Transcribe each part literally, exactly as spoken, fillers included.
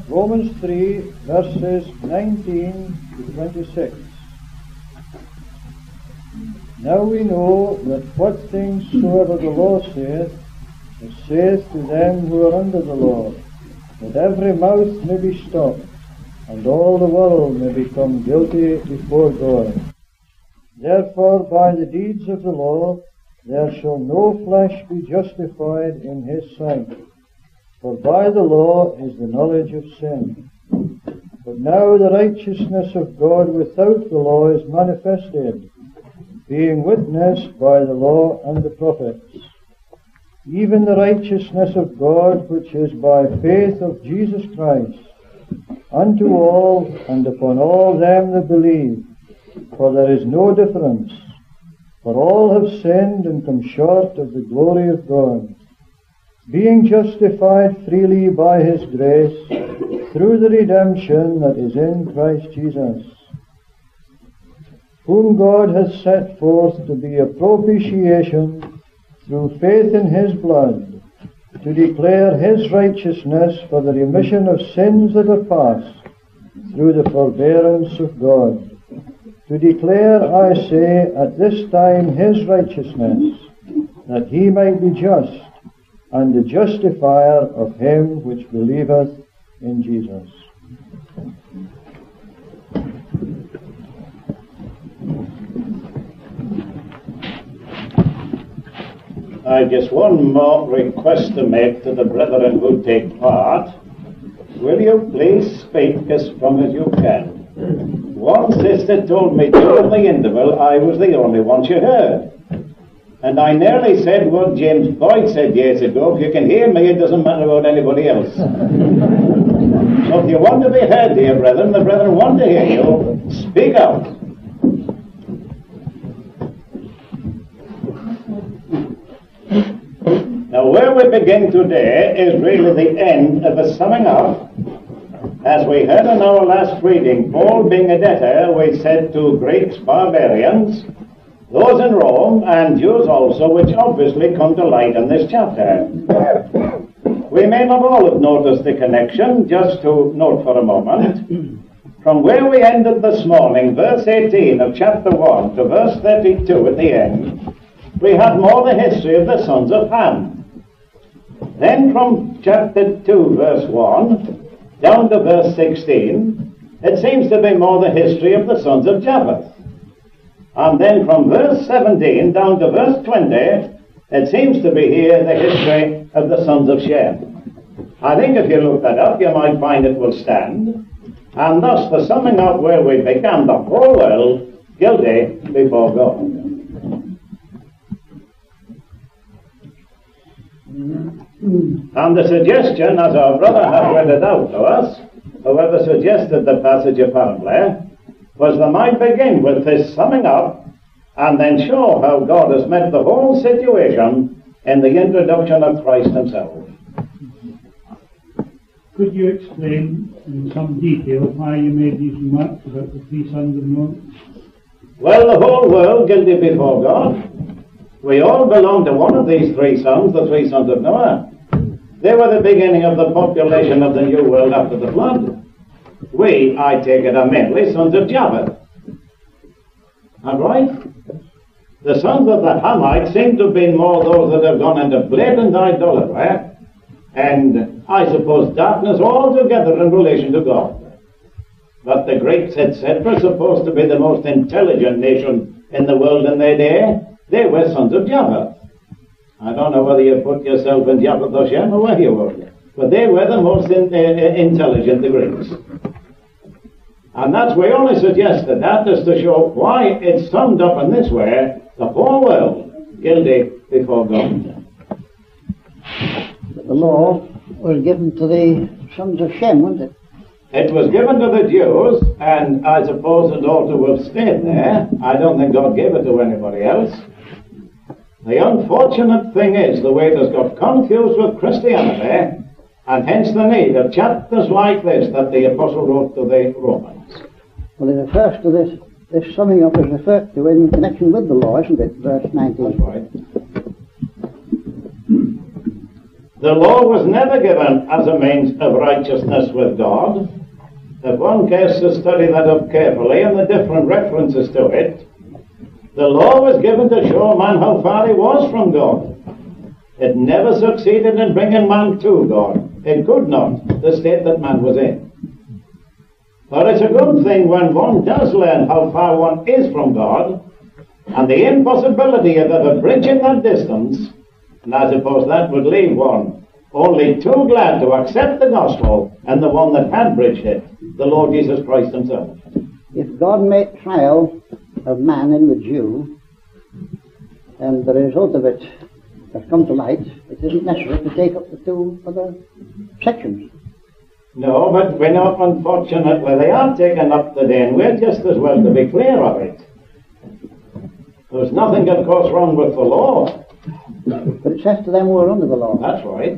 Romans three, verses nineteen to twenty-six. Now we know that what things soever the law saith, it saith to them who are under the law, that every mouth may be stopped, and all the world may become guilty before God. Therefore by the deeds of the law there shall no flesh be justified in his sight. For by the law is the knowledge of sin. But now the righteousness of God without the law is manifested, being witnessed by the law and the prophets, even the righteousness of God which is by faith of Jesus Christ, unto all and upon all them that believe. For there is no difference, for all have sinned and come short of the glory of God, being justified freely by his grace, through the redemption that is in Christ Jesus, whom God has set forth to be a propitiation through faith in his blood, to declare his righteousness for the remission of sins that are past, through the forbearance of God. To declare, I say, at this time his righteousness, that he might be just, and the justifier of him which believeth in Jesus. I have just one more request to make to the brethren who take part. Will you please speak as strong as you can? One sister told me during the interval I was the only one she heard. And I nearly said what James Boyd said years ago: if you can hear me, it doesn't matter about anybody else. So if you want to be heard, dear brethren, the brethren want to hear you, speak out. Now, where we begin today is really the end of a summing up. As we heard in our last reading, Paul, being a debtor, we said to Greeks, barbarians, those in Rome, and Jews also, which obviously come to light in this chapter. We may not all have noticed the connection. Just to note for a moment, from where we ended this morning, verse eighteen of chapter one, to verse thirty-two at the end, we had more the history of the sons of Ham. Then from chapter two, verse one, down to verse sixteen, it seems to be more the history of the sons of Japheth. And then from verse seventeen down to verse twenty, it seems to be here the history of the sons of Shem. I think if you look that up, you might find it will stand. And thus the summing up where we began, the whole world guilty before God. And the suggestion, as our brother had read it out to us, whoever suggested the passage apparently, was they might begin with this summing up and then show how God has met the whole situation in the introduction of Christ himself. Could you explain in some detail why you made these remarks about the three sons of Noah? Well, the whole world guilty before God. We all belong to one of these three sons, the three sons of Noah. They were the beginning of the population of the new world after the flood. We, I take it, are mainly sons of Japheth. All right? The sons of the Hamites seem to have been more those that have gone into blatant idolatry and, I suppose, darkness altogether in relation to God. But the Greeks, et cetera, supposed to be the most intelligent nation in the world in their day, they were sons of Japheth. I don't know whether you put yourself in Japheth or Shem or where you were, but they were the most in, uh, intelligent, the Greeks. And that's, we only suggested that is to show why it's summed up in this way, the whole world guilty before God. The law was given to the sons of Shem, wasn't it? It was given to the Jews, and I suppose it ought to have stayed there. I don't think God gave it to anybody else. The unfortunate thing is the way it has got confused with Christianity, and hence the need of chapters like this that the Apostle wrote to the Romans. Well, it refers to this, this summing up is referred to in connection with the law, isn't it? Verse nineteen. That's right. The law was never given as a means of righteousness with God. If one cares to study that up carefully and the different references to it, the law was given to show man how far he was from God. It never succeeded in bringing man to God. It could not, the state that man was in. But it's a good thing when one does learn how far one is from God, and the impossibility of ever bridging that distance, and I suppose that would leave one only too glad to accept the gospel and the one that had bridged it, the Lord Jesus Christ himself. If God made trial of man in the Jew, and the result of it has come to light, it isn't necessary to take up the two other sections. No, but we're not, unfortunately, they are taken up today, and we're just as well to be clear of it. There's nothing, of course, wrong with the law. But it says to them who are under the law. That's right.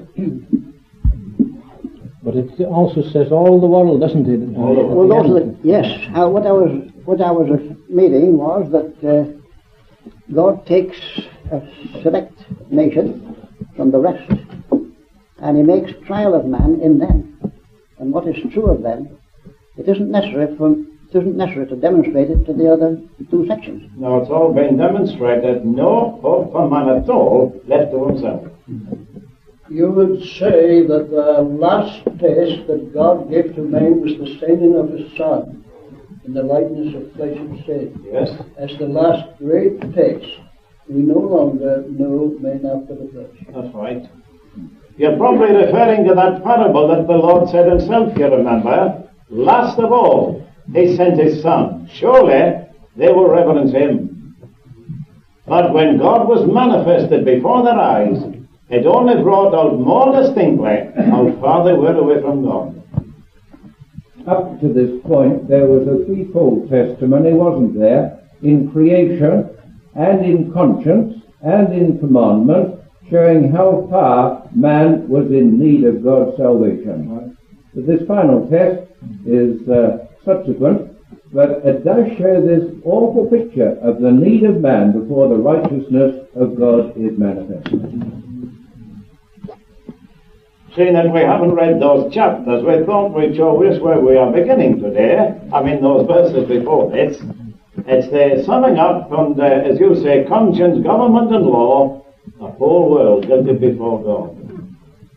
But it also says all the world, doesn't it? All the Well, those are the, yes. Uh, what I was what I was meaning was that uh, God takes a select nation from the rest, and He makes trial of man in them. And what is true of them, it isn't necessary for it isn't necessary to demonstrate it to the other two sections. Now it's all been demonstrated. No hope for man at all left to himself. You would say that the last taste that God gave to man was the sending of His Son in the likeness of flesh and sin. Yes. As the last great taste, we no longer know men after the flesh. That's right. You're probably referring to that parable that the Lord said himself, you remember. Last of all, He sent His Son. Surely they will reverence Him. But when God was manifested before their eyes, it only brought out more distinctly how far they were away from God. Up to this point, there was a threefold testimony, wasn't there? In creation, and in conscience, and in commandment, showing how far man was in need of God's salvation. But this final test is uh, subsequent, but it does show this awful picture of the need of man before the righteousness of God is manifested. Seeing that we haven't read those chapters, we thought we'd show us where we are beginning today. I mean, those verses before it. It's the summing up from the, as you say, conscience, government and law, the whole world guilty before God.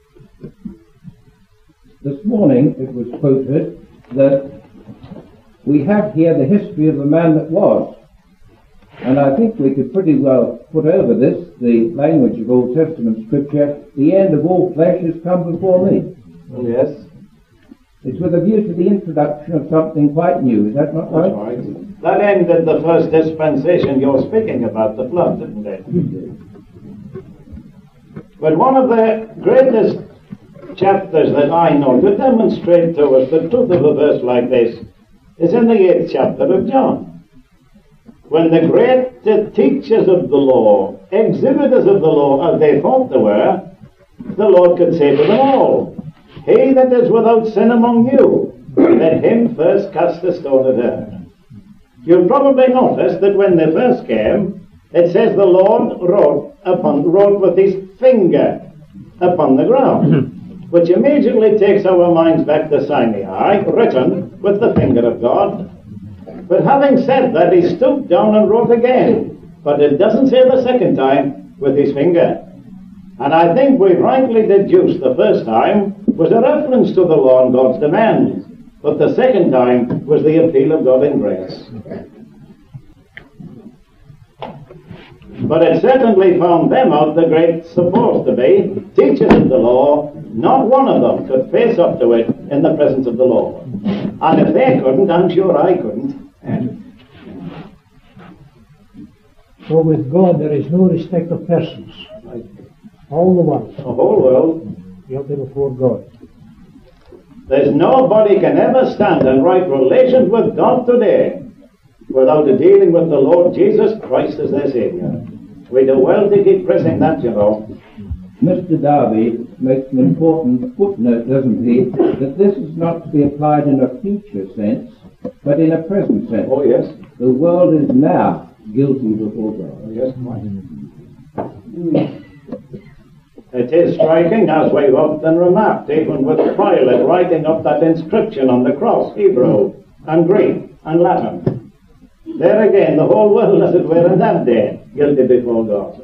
This morning it was quoted that we have here the history of the man that was. And I think we could pretty well put over this, the language of Old Testament Scripture, the end of all flesh has come before me. Oh, yes. It's with a view to the introduction of something quite new, is that not right? That's right. That ended the first dispensation you're speaking about, the flood, didn't it? But one of the greatest chapters that I know to demonstrate to us the truth of a verse like this is in the eighth chapter of John. When the great uh, teachers of the law, exhibitors of the law, as they thought they were, the Lord could say to them all, "He that is without sin among you, let him first cast a stone at her." You'll probably notice that when they first came, it says the Lord wrote upon wrote with His finger upon the ground, which immediately takes our minds back to Sinai, written with the finger of God. But having said that, He stooped down and wrote again. But it doesn't say the second time with His finger. And I think we rightly deduced the first time was a reference to the law and God's demands. But the second time was the appeal of God in grace. But it certainly found them out the great supposed to be teachers of the law. Not one of them could face up to it in the presence of the Lord. And if they couldn't, I'm sure I couldn't. For with God there is no respect of persons. All the world, The whole world. guilty before God. There's nobody can ever stand in right relations with God today without dealing with the Lord Jesus Christ as their Savior. We do well to keep pressing that, you know. Mister Darby makes an important footnote, doesn't he, that this is not to be applied in a future sense, but in a present sense. Oh, yes. The world is now guilty before God. Oh, yes, quite. It is striking, as we've often remarked, even with Pilate writing up that inscription on the cross, Hebrew and Greek and Latin. There again, the whole world, as it were, in that day, guilty before God.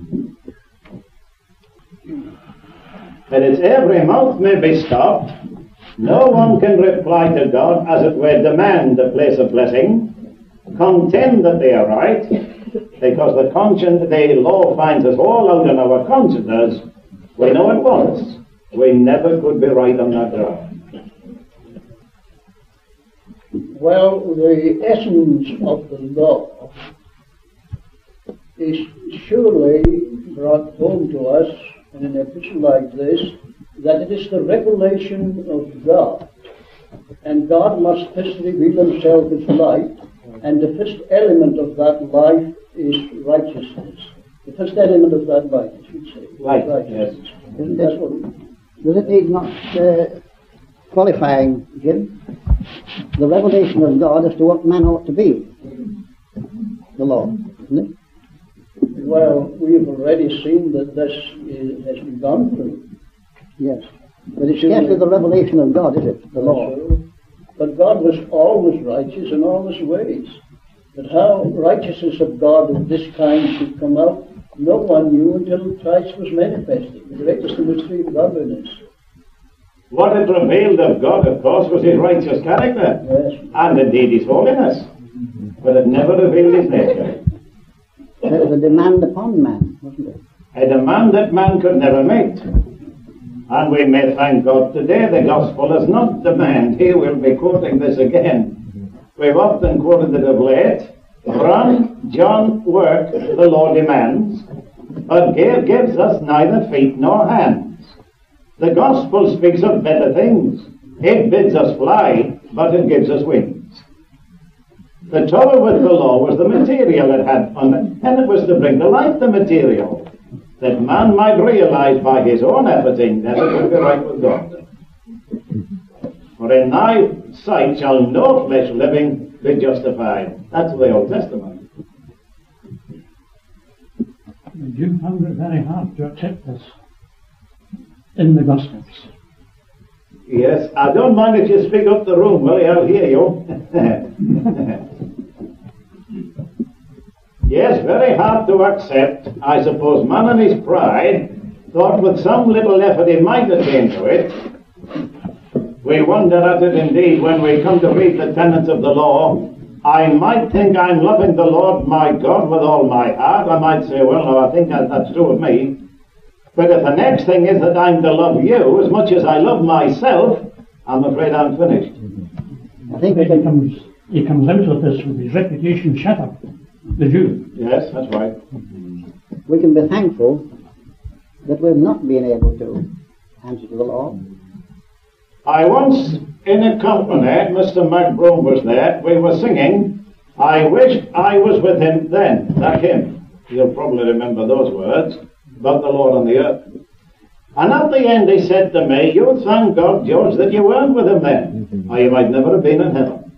But it's every mouth may be stopped. No one can reply to God, as it were, demand a place of blessing, contend that they are right, because the conscience, the law finds us all out in our consciences. We know at once we never could be right on that ground. Well, the essence of the law is surely brought home to us in an epistle like this, that it is the revelation of God. And God must first reveal himself as light, and the first element of that life is righteousness. The first element of that life, I should say. Light, righteousness. yes. Isn't That's it, what does it need not uh, qualifying, Jim? The revelation of God as to what man ought to be. The law, isn't it? Well, we've already seen that this is, has been gone through. Yes. But it's scarcely the revelation of God, is it? The law. But God was always righteous in all his ways. But how righteousness of God of this kind should come out, no one knew until Christ was manifested, the greatest mystery of godliness. What it revealed of God, of course, was his righteous character, Yes. and indeed his holiness. But it never revealed his nature. There was a demand upon man, wasn't it? A demand that man could never meet. And we may thank God today the gospel is not demand. Here we'll be quoting this again. We've often quoted it of late. Run, John, work, the law demands, but give, gives us neither feet nor hands. The gospel speaks of better things. It bids us fly, but it gives us wings. The trouble with the law was the material it had on it, and it was to bring to light the material, that man might realize by his own efforting that it would be right with God. For in thy sight shall no flesh living be justified. That's the Old Testament. Jim found it very hard to accept this in the Gospels. Yes, I don't mind if you speak up the room, Willie, I'll hear you. Yes, very hard to accept. I suppose man in his pride thought with some little effort he might attain to it. We wonder at it indeed when we come to read the tenets of the law. I might think I'm loving the Lord my God with all my heart. I might say, well, no, I think that, that's true of me. But if the next thing is that I'm to love you as much as I love myself, I'm afraid I'm finished. I think He we can, comes, he comes out of this with his reputation shattered, the Jew. Yes, that's right. we can be thankful that we've not been able to answer to the law. I once, in a company, Mister MacBroom was there, we were singing, I wish I was with him then, that hymn. You'll probably remember those words, about the Lord on the earth. And at the end he said to me, you thank God, George, that you weren't with him then, or you might never have been in heaven.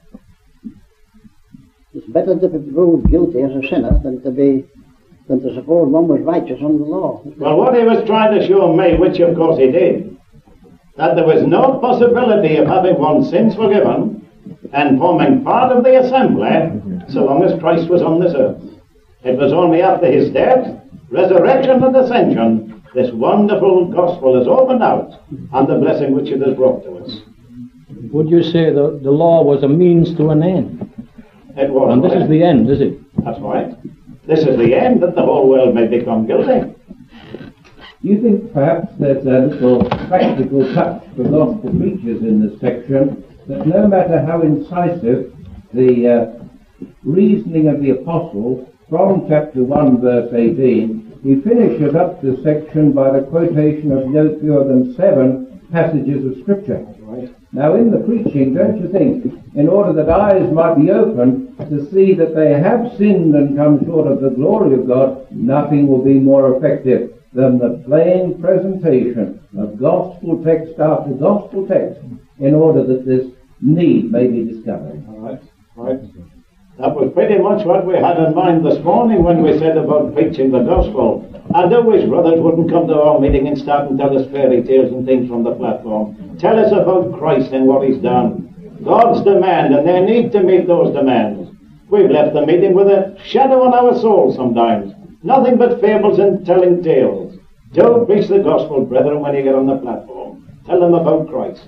It's better to be proved guilty as a sinner than to be than to suppose one was righteous under the law. Well, what he was trying to show me, which of course he did, that there was no possibility of having one's sins forgiven and forming part of the assembly so long as Christ was on this earth. It was only after his death, resurrection and ascension, this wonderful gospel is opened out and the blessing which it has brought to us. Would you say the, the law was a means to an end? It was. And this right. is the end, is it? That's right. This is the end, that the whole world may become guilty. Do you think perhaps there's a little practical touch for gospel preachers in this section, that no matter how incisive the uh, reasoning of the apostles from chapter one verse eighteen, he finishes up the section by the quotation of no fewer than seven passages of scripture. Right. Now in the preaching, don't you think, in order that eyes might be opened to see that they have sinned and come short of the glory of God, nothing will be more effective than the plain presentation of gospel text after gospel text in order that this need may be discovered. All right. Right. That was pretty much what we had in mind this morning when we said about preaching the gospel. I do wish brothers wouldn't come to our meeting and start and tell us fairy tales and things from the platform. Tell us about Christ and what he's done. God's demand, and they need to meet those demands. We've left the meeting with a shadow on our souls sometimes. Nothing but fables and telling tales. Don't preach the gospel, brethren, when you get on the platform. Tell them about Christ.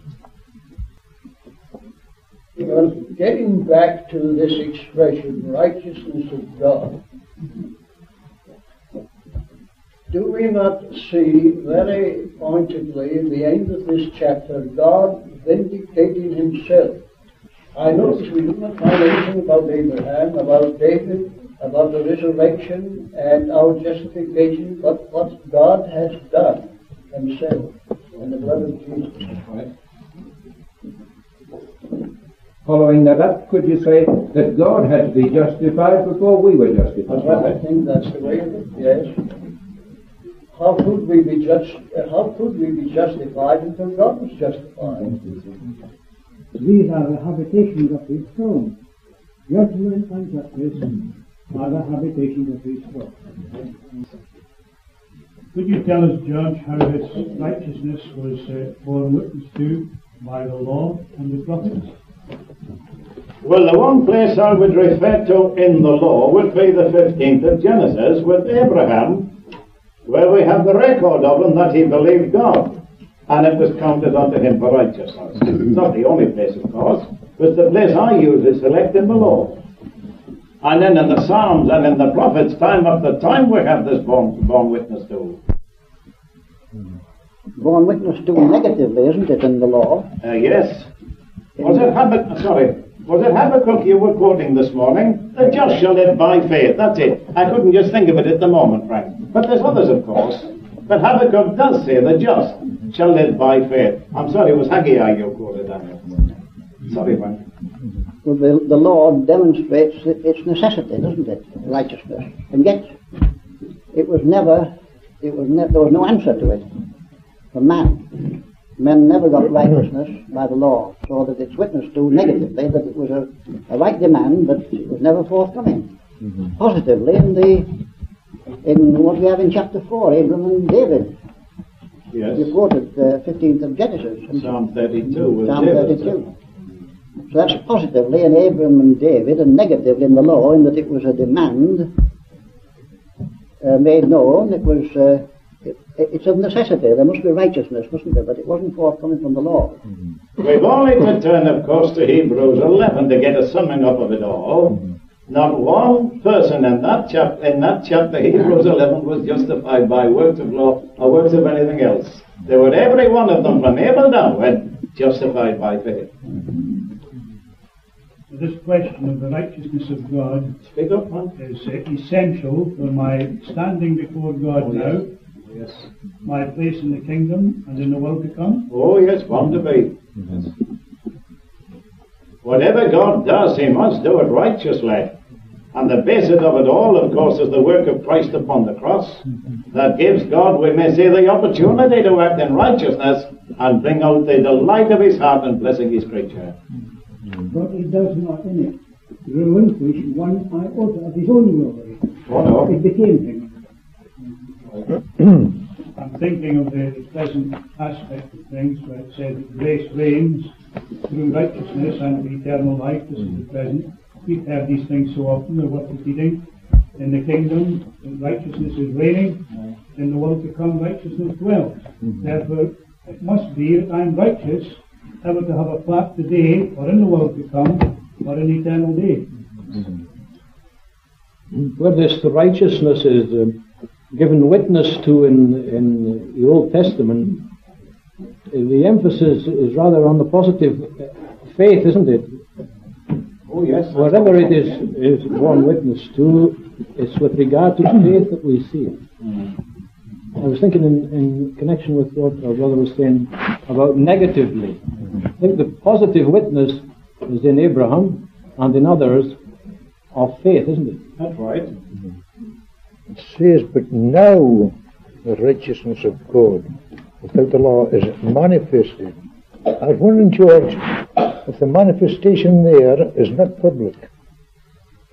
Well, getting back to this expression, righteousness of God, do we not see very pointedly at the end of this chapter God vindicating himself? I notice we do not find anything about Abraham, about David, about the resurrection and our justification, but what God has done himself in the blood of Jesus. Right. Following that up, could you say that God had to be justified before we were justified? Well, I think that's the way of it, yes. How could we be just? Uh, how could we be justified until God was justified? These are the habitations of his throne. Judgment and justice are the habitations of his throne. Could you tell us, Judge, how this righteousness was uh, borne witness to by the law and the prophets? Well, the one place I would refer to in the law would be the fifteenth of Genesis with Abraham, where we have the record of him that he believed God, and it was counted unto him for righteousness. It's not the only place, of course, but the place I usually select in the law. And then in the Psalms and in the prophets, time after time, we have this born, born witness to. Born witness to negatively, isn't it, in the law? Uh, yes. Was it Habakkuk, sorry, was it Habakkuk you were quoting this morning? The just shall live by faith, that's it. I couldn't just think of it at the moment, Frank. But there's others, of course. But Habakkuk does say the just shall live by faith. I'm sorry, it was Haggai you quoted, Daniel. Sorry, Frank. Well, the, the law demonstrates its necessity, doesn't it? Righteousness. And yet, it was never, it was ne- there was no answer to it from man. Men never got righteousness by the law, so that it's witnessed to negatively that it was a, a right demand, but it was never forthcoming. Mm-hmm. Positively, in the in what we have in chapter four, Abram and David. Yes. You quoted the fifteenth of Genesis. Psalm thirty-two. Psalm thirty-two. So that's positively in Abram and David, and negatively in the law, in that it was a demand uh, made known. It was. Uh, It, it's of necessity. There must be righteousness, mustn't there? But it wasn't forthcoming from the law. Mm-hmm. We've only to turn, of course, to Hebrews eleven to get a summing up of it all. Mm-hmm. Not one person in that chapter, in that chapter, Hebrews eleven, was justified by works of law or works of anything else. They were every one of them, from Abel downward, justified by faith. Mm-hmm. This question of the righteousness of God Speak up, man. is uh, essential for my standing before God oh, now. Yes. Yes. My place in the kingdom and in the world to come. Oh, yes, bound to be. Yes. Whatever God does, he must do it righteously. And the basis of it all, of course, is the work of Christ upon the cross. That gives God, we may say, the opportunity to act in righteousness and bring out the delight of his heart in blessing his creature. But he does not in it relinquish one iota of his own glory. Oh, no. It became him. I'm thinking of the, the present aspect of things where it says that grace reigns through righteousness and eternal life. This is the present. We've heard these things so often, they're worth repeating. In the kingdom, righteousness is reigning. In the world to come, righteousness dwells. Therefore, it must be that I'm righteous ever to have a plaque today, or in the world to come, or in eternal day. Where this righteousness is uh, given witness to in, in the Old Testament, the emphasis is rather on the positive faith, isn't it? Oh, yes. Wherever it is, is borne witness to, it's with regard to faith that we see it. Mm. I was thinking in, in connection with what our brother was saying about negatively. I think the positive witness is in Abraham and in others of faith, isn't it? That's right. Mm-hmm. It says, but now the righteousness of God without the law is manifested. I was wondering, George, if the manifestation there is not public.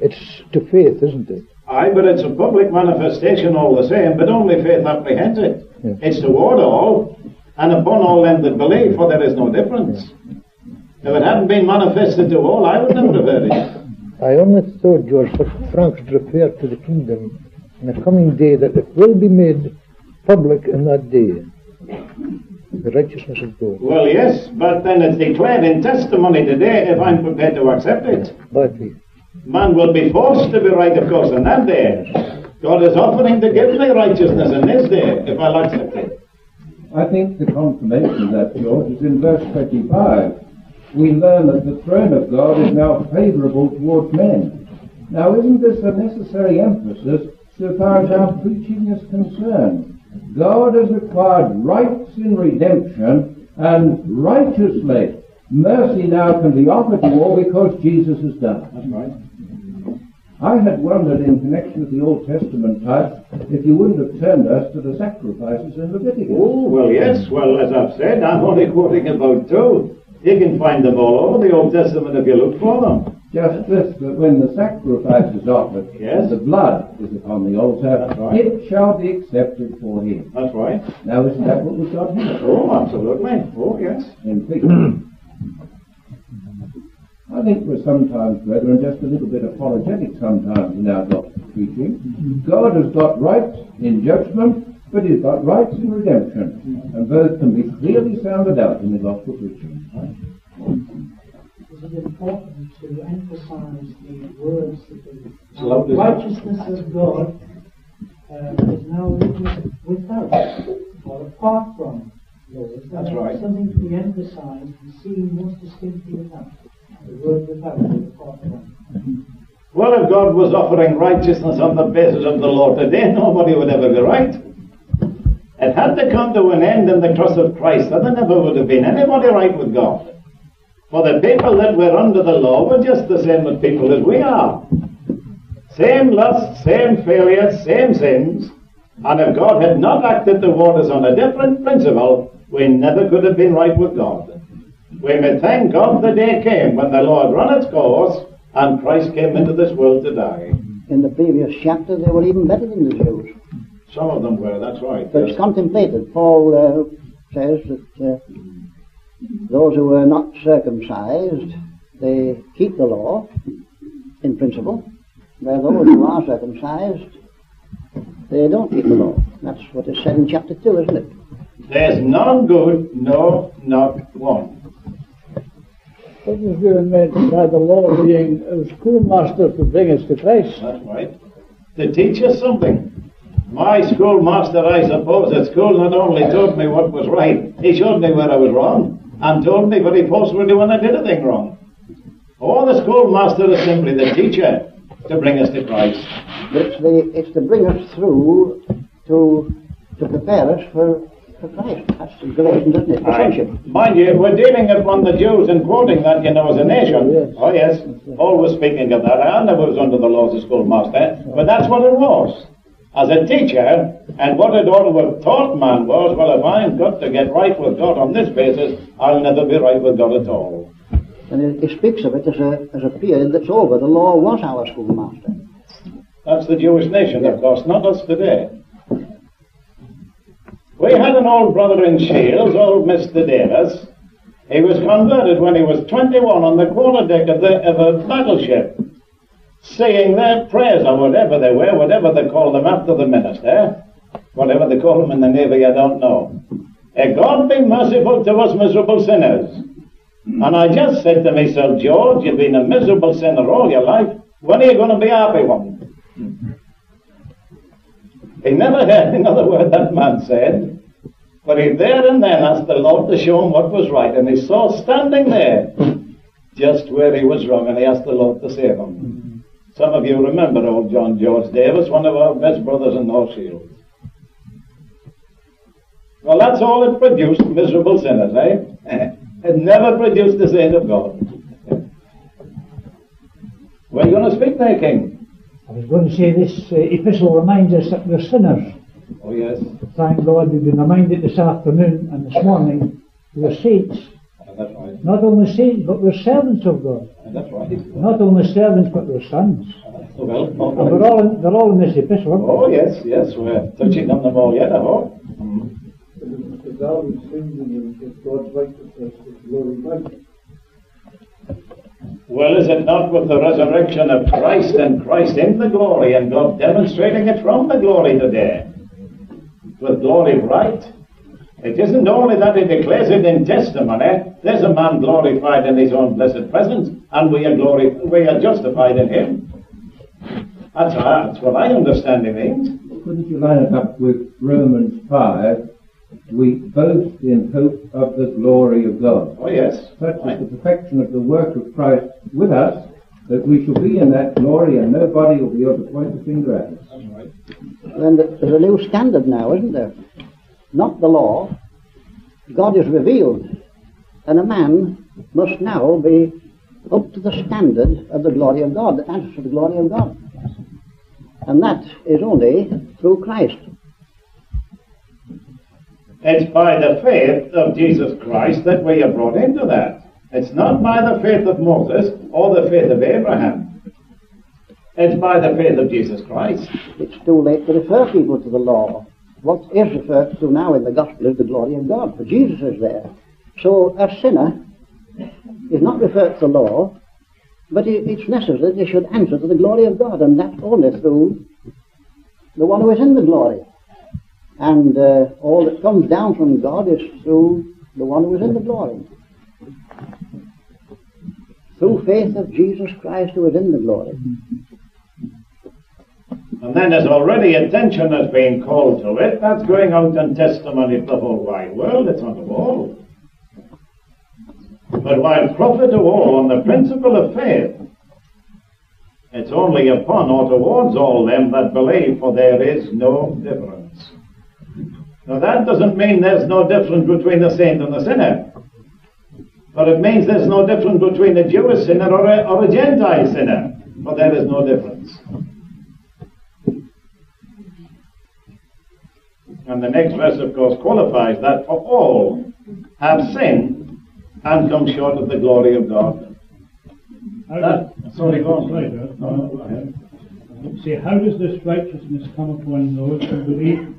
It's to faith, isn't it? Aye, but it's a public manifestation all the same, but only faith apprehends it. Yeah. It's toward all, and upon all them that believe, for there is no difference. If it hadn't been manifested to all, I would never have heard it. I only thought, George, that Frank should refer to the kingdom in a coming day, that it will be made public in that day, the righteousness of God. Well, yes, but then it's declared in testimony today if I'm prepared to accept it. By faith. Man will be forced to be right, of course, on that day. God is offering to give me righteousness in this day if I'll accept it. I think the confirmation of that, George, is in verse twenty-five. We learn that the throne of God is now favourable towards men. Now, isn't this a necessary emphasis so far as our preaching is concerned? God has acquired rights in redemption, and righteously, mercy now can be offered to all because Jesus has done it. That's right. I had wondered in connection with the Old Testament types if you wouldn't have turned us to the sacrifices in Leviticus. Oh, well, yes. Well, as I've said, I'm only quoting about two. You can find them all over the Old Testament if you look for them. Just this, that when the sacrifice is offered, Yes. and the blood is upon the altar, That's right. it shall be accepted for him. That's right. Now, isn't that what we've got here? Oh, absolutely. Oh, yes. In figure. I think we're sometimes, brethren, just a little bit apologetic sometimes in our gospel preaching. God has got rights in judgment, but he's got rights in redemption. And both can be clearly sounded out in the gospel preaching. Is it important to emphasize the words that the loud as- righteousness of God uh, is now written without or apart from laws? That's right. Something to be emphasized and seen most distinctly enough. The word without or apart from. Well, if God was offering righteousness on the basis of the law today, nobody would ever be right. It had to come to an end in the cross of Christ, or there never would have been anybody right with God. For the people that were under the law were just the same as people as we are. Same lusts, same failures, same sins. And if God had not acted toward us on a different principle, we never could have been right with God. We may thank God the day came when the law had run its course and Christ came into this world to die. In the previous chapter, they were even better than the Jews. Some of them were, that's right. But it's contemplated. Paul uh, says that uh, those who are not circumcised, they keep the law in principle, where those who are circumcised, they don't keep the law. That's what is said in chapter two, isn't it? There's none good, no, not one. What was being meant by the law being a schoolmaster to bring us to Christ? That's right. To teach us something. My schoolmaster, I suppose, at school not only taught me what was right, he showed me where I was wrong, and told me very forcefully when I did a thing wrong. Oh, the schoolmaster is simply the teacher to bring us to Christ. It's, the, it's to bring us through to to prepare us for, for Christ. That's the Galatians, isn't it? The sonship. Mind you, we're dealing upon the Jews and quoting that, you know, as a nation. Yes. Oh, yes. Paul was speaking of that. I never was under the laws of schoolmaster, but that's what it was. As a teacher, and what it ought to have taught man was, well, if I've got to get right with God on this basis, I'll never be right with God at all. And it, it speaks of it as a, as a period that's over. The law was our schoolmaster. That's the Jewish nation, of course, not us today. We had an old brother in Shields, old Mister Davis. He was converted when he was twenty-one on the quarterdeck of, the, of a battleship, saying their prayers or whatever they were, whatever they call them after the minister, whatever they call them in the Navy, I don't know. Eh, God be merciful to us miserable sinners. And I just said to myself, George, you've been a miserable sinner all your life. When are you going to be a happy one? He never heard another word that man said, but he there and then asked the Lord to show him what was right, and he saw standing there just where he was wrong, and he asked the Lord to save him. Some of you remember old John George Davis, one of our best brothers in North Shields. Well, that's all it produced, miserable sinners, eh? It never produced the saint of God. We're going to speak there, King. I was going to say this uh, epistle reminds us that we're sinners. Oh, yes. Thank God we've been reminded this afternoon and this morning we're saints. Oh, that's right. Not only saints, but we're servants of God. Oh, that's right. Not only servants, but we're sons. Oh, Oh, well, And they're all in, they're all in this epistle. oh yes, yes, we're touching on them all yet, I hope. If God is singing in God's righteousness is glorified. Well, is it not with the resurrection of Christ and Christ in the glory and God demonstrating it from the glory today? With glory right? It isn't only that he declares it in testimony. There's a man glorified in his own blessed presence, and we are glory, we are justified in him. That's, that's what I understand it means. Couldn't you line it up with Romans five? We boast in hope of the glory of God. Oh yes. Such is the perfection of the work of Christ with us, that we shall be in that glory and nobody will be able to point the finger at us. That's right. Then there's a new standard now, isn't there? Not the law. God is revealed, and a man must now be up to the standard of the glory of God, that answers to the glory of God. And that is only through Christ. It's by the faith of Jesus Christ that we are brought into that. It's not by the faith of Moses or the faith of Abraham. It's by the faith of Jesus Christ. It's too late to refer people to the law. What is referred to now in the gospel is the glory of God, for Jesus is there. So a sinner is not referred to the law, but it's necessary that they should answer to the glory of God, and that's only through the one who is in the glory. And uh, all that comes down from God is through the one who is in the glory. Through faith of Jesus Christ who is in the glory. And then there's already attention has been called to it. That's going out in testimony to the whole wide world. It's unto all. But while profit to all on the principle of faith, it's only upon or towards all them that believe, for there is no difference. Now that doesn't mean there's no difference between the saint and the sinner. But it means there's no difference between a Jewish sinner or a, or a Gentile sinner. But there is no difference. And the next verse, of course, qualifies that for all have sinned and come short of the glory of God. That, sorry, go on. Right, no, go ahead. See, how does this righteousness come upon those who believe?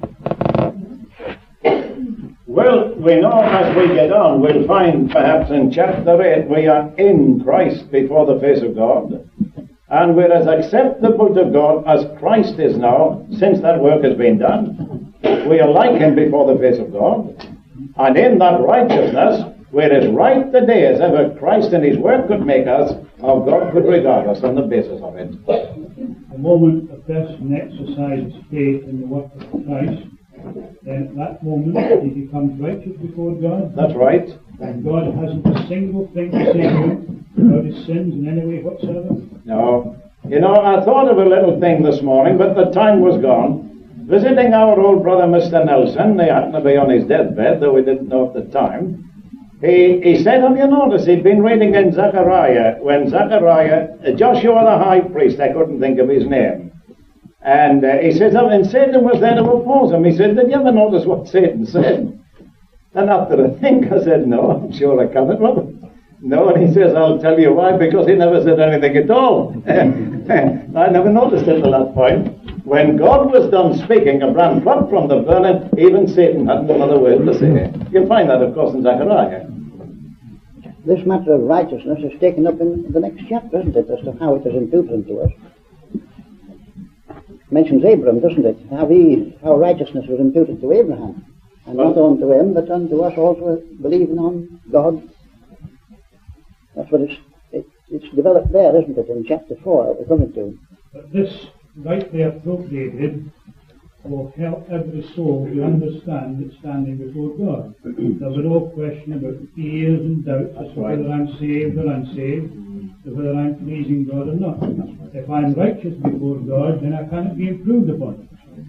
Well, we know as we get on, we'll find perhaps in chapter eight, we are in Christ before the face of God. And we're as acceptable to God as Christ is now, since that work has been done. We are like him before the face of God. And in that righteousness, we're as right today as ever Christ and his work could make us, how God could regard us on the basis of it. The moment a person exercises faith in the work of Christ, then at that moment he becomes righteous before God. That's right. And God hasn't a single thing to say to him about his sins in any way whatsoever. No. You know, I thought of a little thing this morning, but the time was gone. Visiting our old brother Mister Nelson, he happened to be on his deathbed, though we didn't know at the time. He, he said, have you noticed, he'd been reading in Zechariah, when Zechariah, uh, Joshua the high priest, I couldn't think of his name. And uh, he says, oh, and Satan was there to oppose him. He said, did you ever notice what Satan said? And after I think, I said, no, I'm sure I can't remember. No, and he says, I'll tell you why, because he never said anything at all. I never noticed it at that point. When God was done speaking, a brand plucked from the burning, even Satan hadn't another word to say. You'll find that, of course, in Zechariah. This matter of righteousness is taken up in the next chapter, isn't it, as to how it is imputed to us. It mentions Abraham, doesn't it? How he, how righteousness was imputed to Abraham. And well, not unto him, but unto us also believing on God. That's what it's, it, it's developed there, isn't it, in chapter four that we're coming to. But this, rightly appropriated, will help every soul to understand it's standing before God. There's no question about fears and doubts as to whether I'm saved or unsaved, to whether I'm pleasing God or not. If I'm righteous before God, then I cannot be improved upon.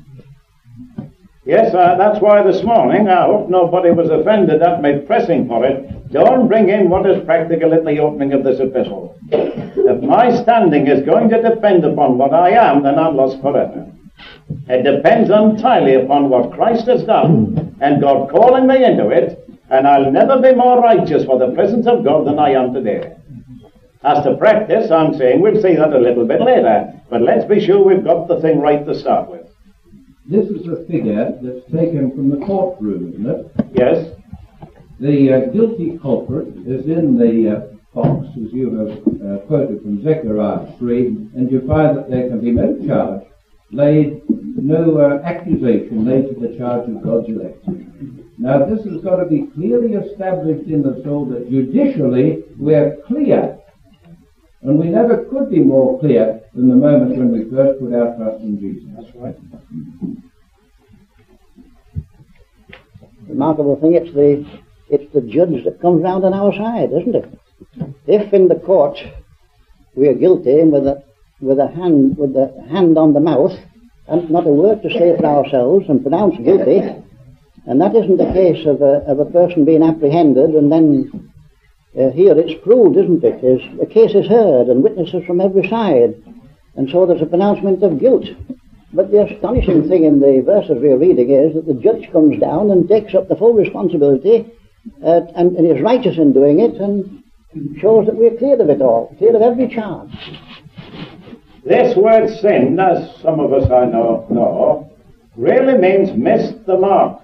Yes, uh, that's why this morning, I hope nobody was offended at me pressing for it. Don't bring in what is practical at the opening of this epistle. If my standing is going to depend upon what I am, then I'm lost forever. It depends entirely upon what Christ has done, and God calling me into it, and I'll never be more righteous for the presence of God than I am today. As to practice, I'm saying we'll see that a little bit later. But let's be sure we've got the thing right to start with. This is a figure that's taken from the courtroom, isn't it? Yes. The uh, guilty culprit is in the uh, box, as you have uh, quoted from Zechariah three, and you find that there can be no charge laid, no uh, accusation laid to the charge of God's elect. Now this has got to be clearly established in the soul that judicially we're clear. And we never could be more clear than the moment when we first put our trust in Jesus. That's right. Remarkable thing, it's the it's the judge that comes round on our side, isn't it? If in the court we are guilty and with a with a hand with the hand on the mouth and not a word to say for ourselves and pronounced guilty, and that isn't the case of a of a person being apprehended and then uh, here it's proved, isn't it? Is the case is heard and witnesses from every side, and so there's a pronouncement of guilt. But the astonishing thing in the verses we're reading is that the judge comes down and takes up the full responsibility uh, and, and is righteous in doing it and shows that we're cleared of it all, cleared of every charge. This word sin, as some of us I know, know really means missed the mark.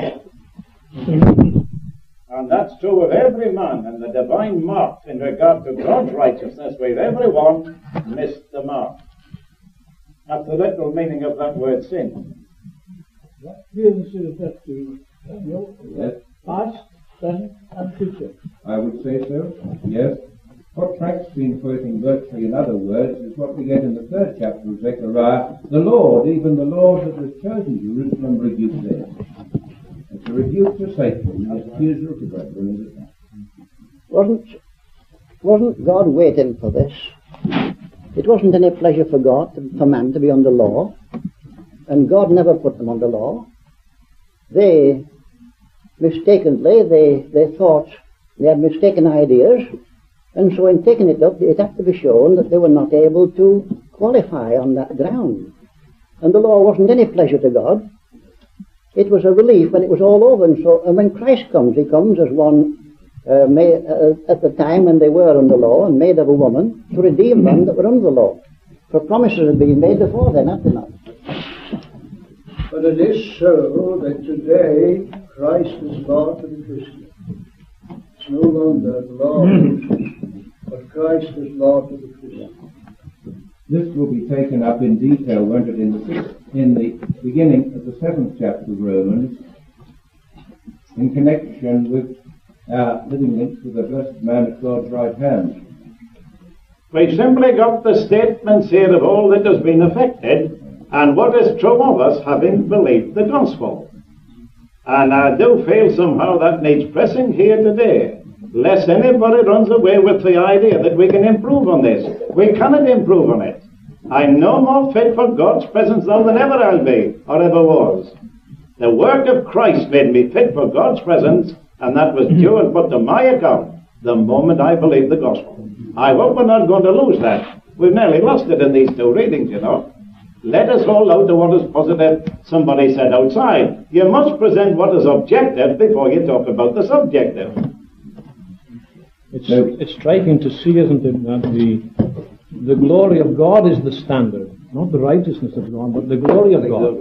And that's true of every man, and the divine mark in regard to God's righteousness, we've everyone missed the mark. That's the literal meaning of that word sin. What clearly says that to Daniel? Yes. Past, present, and future. I would say so, yes. What Frank's been quoting virtually in other words is what we get in the third chapter of Zechariah. The Lord, even the Lord that has chosen Jerusalem, rebuked them. It's a rebuke to Satan, the accuser of the brethren, is it not? Wasn't, wasn't God waiting for this? It wasn't any pleasure for God, to, for man to be under law, and God never put them under law. They, mistakenly, they, they thought they had mistaken ideas, and so in taking it up, it had to be shown that they were not able to qualify on that ground. And the law wasn't any pleasure to God. It was a relief when it was all over. And so and when Christ comes, he comes as one uh, made, uh, at the time when they were under law and made of a woman to redeem them that were under the law. For promises had been made before then, had they not? But it is so that today Christ is Lord to the Christian. It's no longer the law of Moses, but Christ is Lord to the Christian. This will be taken up in detail, won't it, in the sixth, in the beginning of the seventh chapter of Romans, in connection with our living links with the blessed man at God's right hand. We've simply got the statements here of all that has been affected and what is true of us having believed the gospel. And I do feel somehow that needs pressing here today, lest anybody runs away with the idea that we can improve on this. We cannot improve on it. I'm no more fit for God's presence now than ever I'll be, or ever was. The work of Christ made me fit for God's presence, and that was due and put to my account the moment I believed the gospel. I hope we're not going to lose that. We've nearly lost it in these two readings, you know. Let us hold out to what is positive. Somebody said outside, you must present what is objective before you talk about the subjective. It's, it's striking to see, isn't it, that the, the glory of God is the standard, not the righteousness of God, but the glory of God.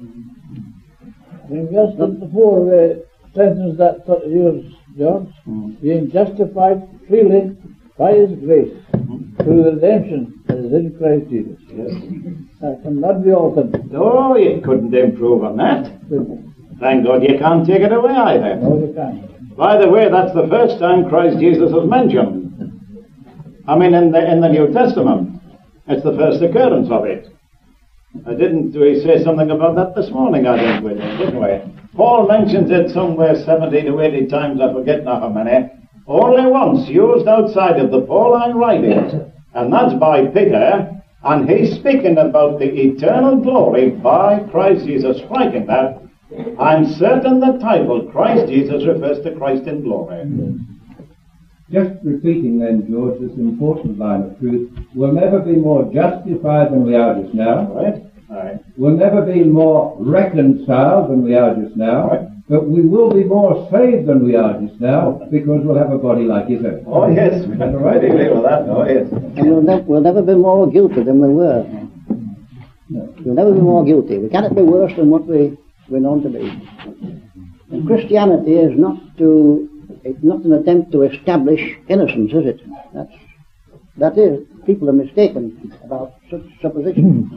In verse twenty-four, uh, strengthens that thought of yours, George, mm. being justified freely by His grace mm. through the redemption that is in Christ Jesus. Yes. That cannot be altered. No, you couldn't improve on that. Thank God you can't take it away either. No, you can't. By the way, that's the first time Christ Jesus is mentioned. I mean, in the in the New Testament, it's the first occurrence of it. I didn't we say something about that this morning? I think we did, didn't we? Paul mentions it somewhere seventy to eighty times. I forget now how many. Only once used outside of the Pauline writings, and that's by Peter. And he's speaking about the eternal glory by Christ Jesus. Striking that, I'm certain the title Christ Jesus refers to Christ in glory. Just repeating then, George, this important line of truth, we'll never be more justified than we are just now. Right, right. We'll never be more reconciled than we are just now. Right. But we will be more saved than we are just now, because we'll have a body like his own. Oh, yes, we can right agree with that, oh, yes. And we'll, ne- we'll never be more guilty than we were. We'll never be more guilty. We cannot be worse than what we, we're known to be. And Christianity is not to, it's not an attempt to establish innocence, is it? That's, that is, people are mistaken about such suppositions.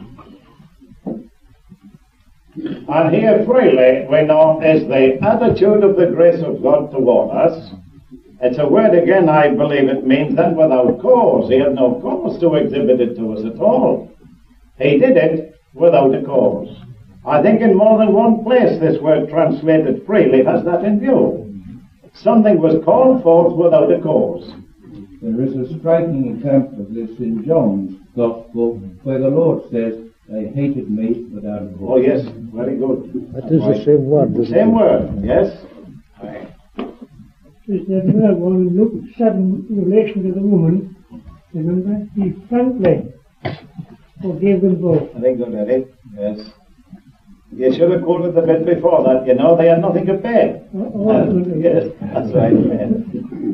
And here freely we know is the attitude of the grace of God toward us. It's a word again, I believe it means that without cause. He had no cause to exhibit it to us at all. He did it without a cause. I think in more than one place this word translated freely has that in view. Something was called forth without a cause. There is a striking example of this in John's Gospel, where the Lord says, they hated me without a cause. Oh yes, very good. That is the same word, isn't Same it? word, yes. Is there another one in Luke seven in relation to the woman? Remember? He frankly forgave them both. Very good, Eddie. Yes. You should have quoted the bit before that, you know, they had nothing to pay. Oh, Uh, oh, yes, that's right. Man.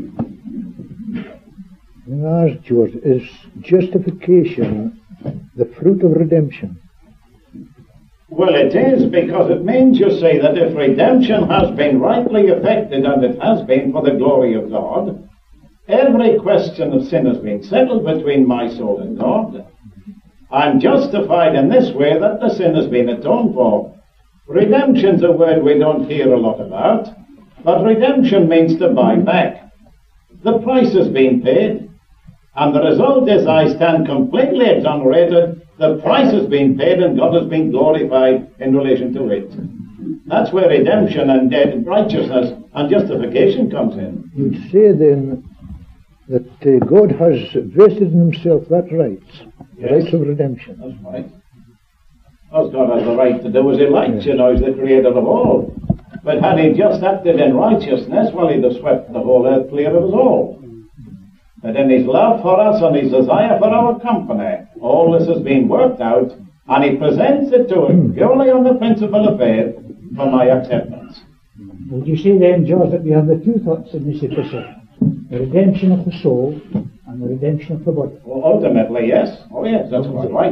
And ask George, is justification the fruit of redemption? Well, it is, because it means, you see, that if redemption has been rightly effected, and it has been for the glory of God, every question of sin has been settled between my soul and God. I'm justified in this way that the sin has been atoned for. Redemption's a word we don't hear a lot about, but redemption means to buy back. The price has been paid, and the result is I stand completely exonerated. The price has been paid, and God has been glorified in relation to it. That's where redemption and dead righteousness and justification comes in. You'd say then that uh, God has vested in himself that right, the Yes. right of redemption. That's right. Because God has the right to do as he likes, you know, he's the creator of all. But had he just acted in righteousness, well, he'd have swept the whole earth clear of us all. But in his love for us and his desire for our company, all this has been worked out, and he presents it to us purely on the principle of faith for my acceptance. Would you say then, George, that we have the two thoughts in this epistle? The redemption of the soul and the redemption of the body. Well, ultimately, yes. Oh, yes, that's quite right.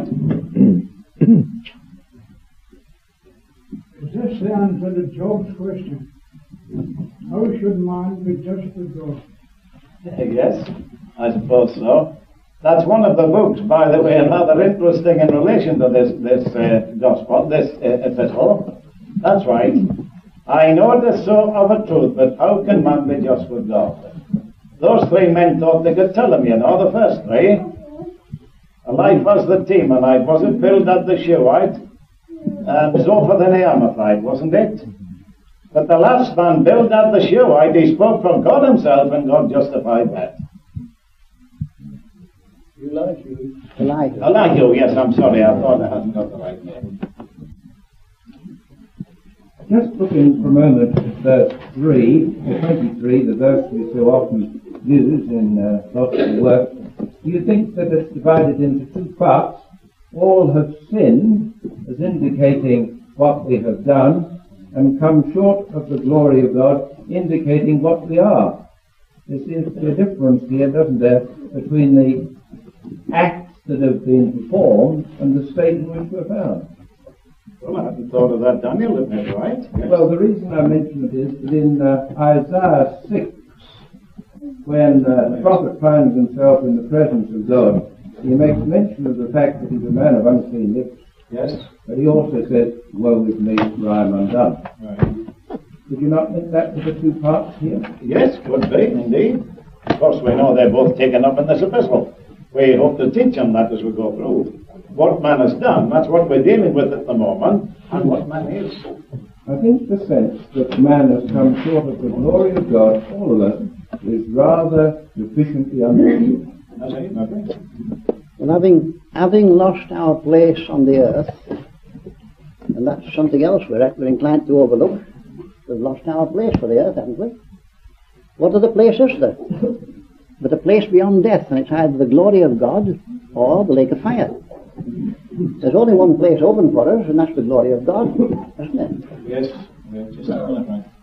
Is this the answer to Job's question? How should man be just with God? Yes, I suppose so. That's one of the books, by the way, rather interesting in relation to this this uh, gospel, this uh, epistle. That's right. I know this so of a truth, but how can man be just with God? Those three men thought they could tell him, you know, the first three. Life was the Temanite, was it? Bildad the Shuhite, and Zophar the Naamathite, wasn't it? But the last man, Bildad the Shuhite, he spoke from God himself, and God justified that. Elihu. Elihu. Elihu, yes, I'm sorry, I thought I hadn't got the right name. Just looking for a moment at verse three, the twenty-three, the verse we so often use in uh, lots of work, do you think that it's divided into two parts? All have sinned, as indicating what we have done, and come short of the glory of God, indicating what we are. There seems to be a difference here, doesn't there, between the acts that have been performed and the state in which we're found. Well, I hadn't thought of that, Daniel, isn't it right? Yes. Well, the reason I mention it is that in uh, Isaiah six, when uh, the prophet finds himself in the presence of God, he makes mention of the fact that he's a man of unclean lips. Yes. But he also says, woe is me, for I am undone. Right. Did you not think that was the two parts here? Yes, could be, indeed. Of course, we know they're both taken up in this epistle. We hope to teach them that as we go through. What man has done, that's what we're dealing with at the moment, and what man is. I think the sense that man has come short of the glory of God, all of us, is rather sufficiently understood. That's it, okay. Well, having, having lost our place on the earth, and that's something else we're, we're inclined to overlook, we've lost our place for the earth, haven't we? What other place is there? But a place beyond death, and it's either the glory of God or the lake of fire. There's only one place open for us, and that's the glory of God, isn't it? Yes, yes, just a minute, right.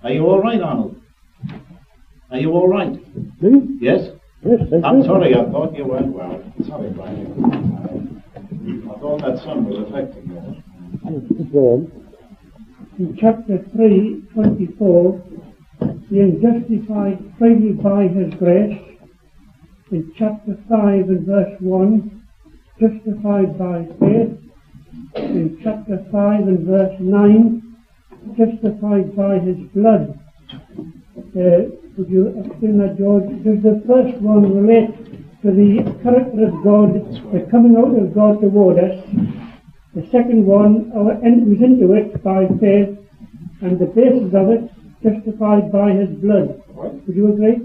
Are you all right, Arnold? Are you all right? Me? Yes? Yes, thank I'm you. sorry, I thought you weren't well. Sorry, Brian. I thought that sun was affecting you. Go on. In chapter three, twenty-four, being justified freely by his grace. In chapter five and verse one, justified by faith. In chapter five and verse nine, justified by his blood. Uh, could you explain that, George? Does the first one relate to the character of God, the coming out of God toward us? The second one, our entrance into it by faith, and the basis of it, justified by his blood. Would you agree?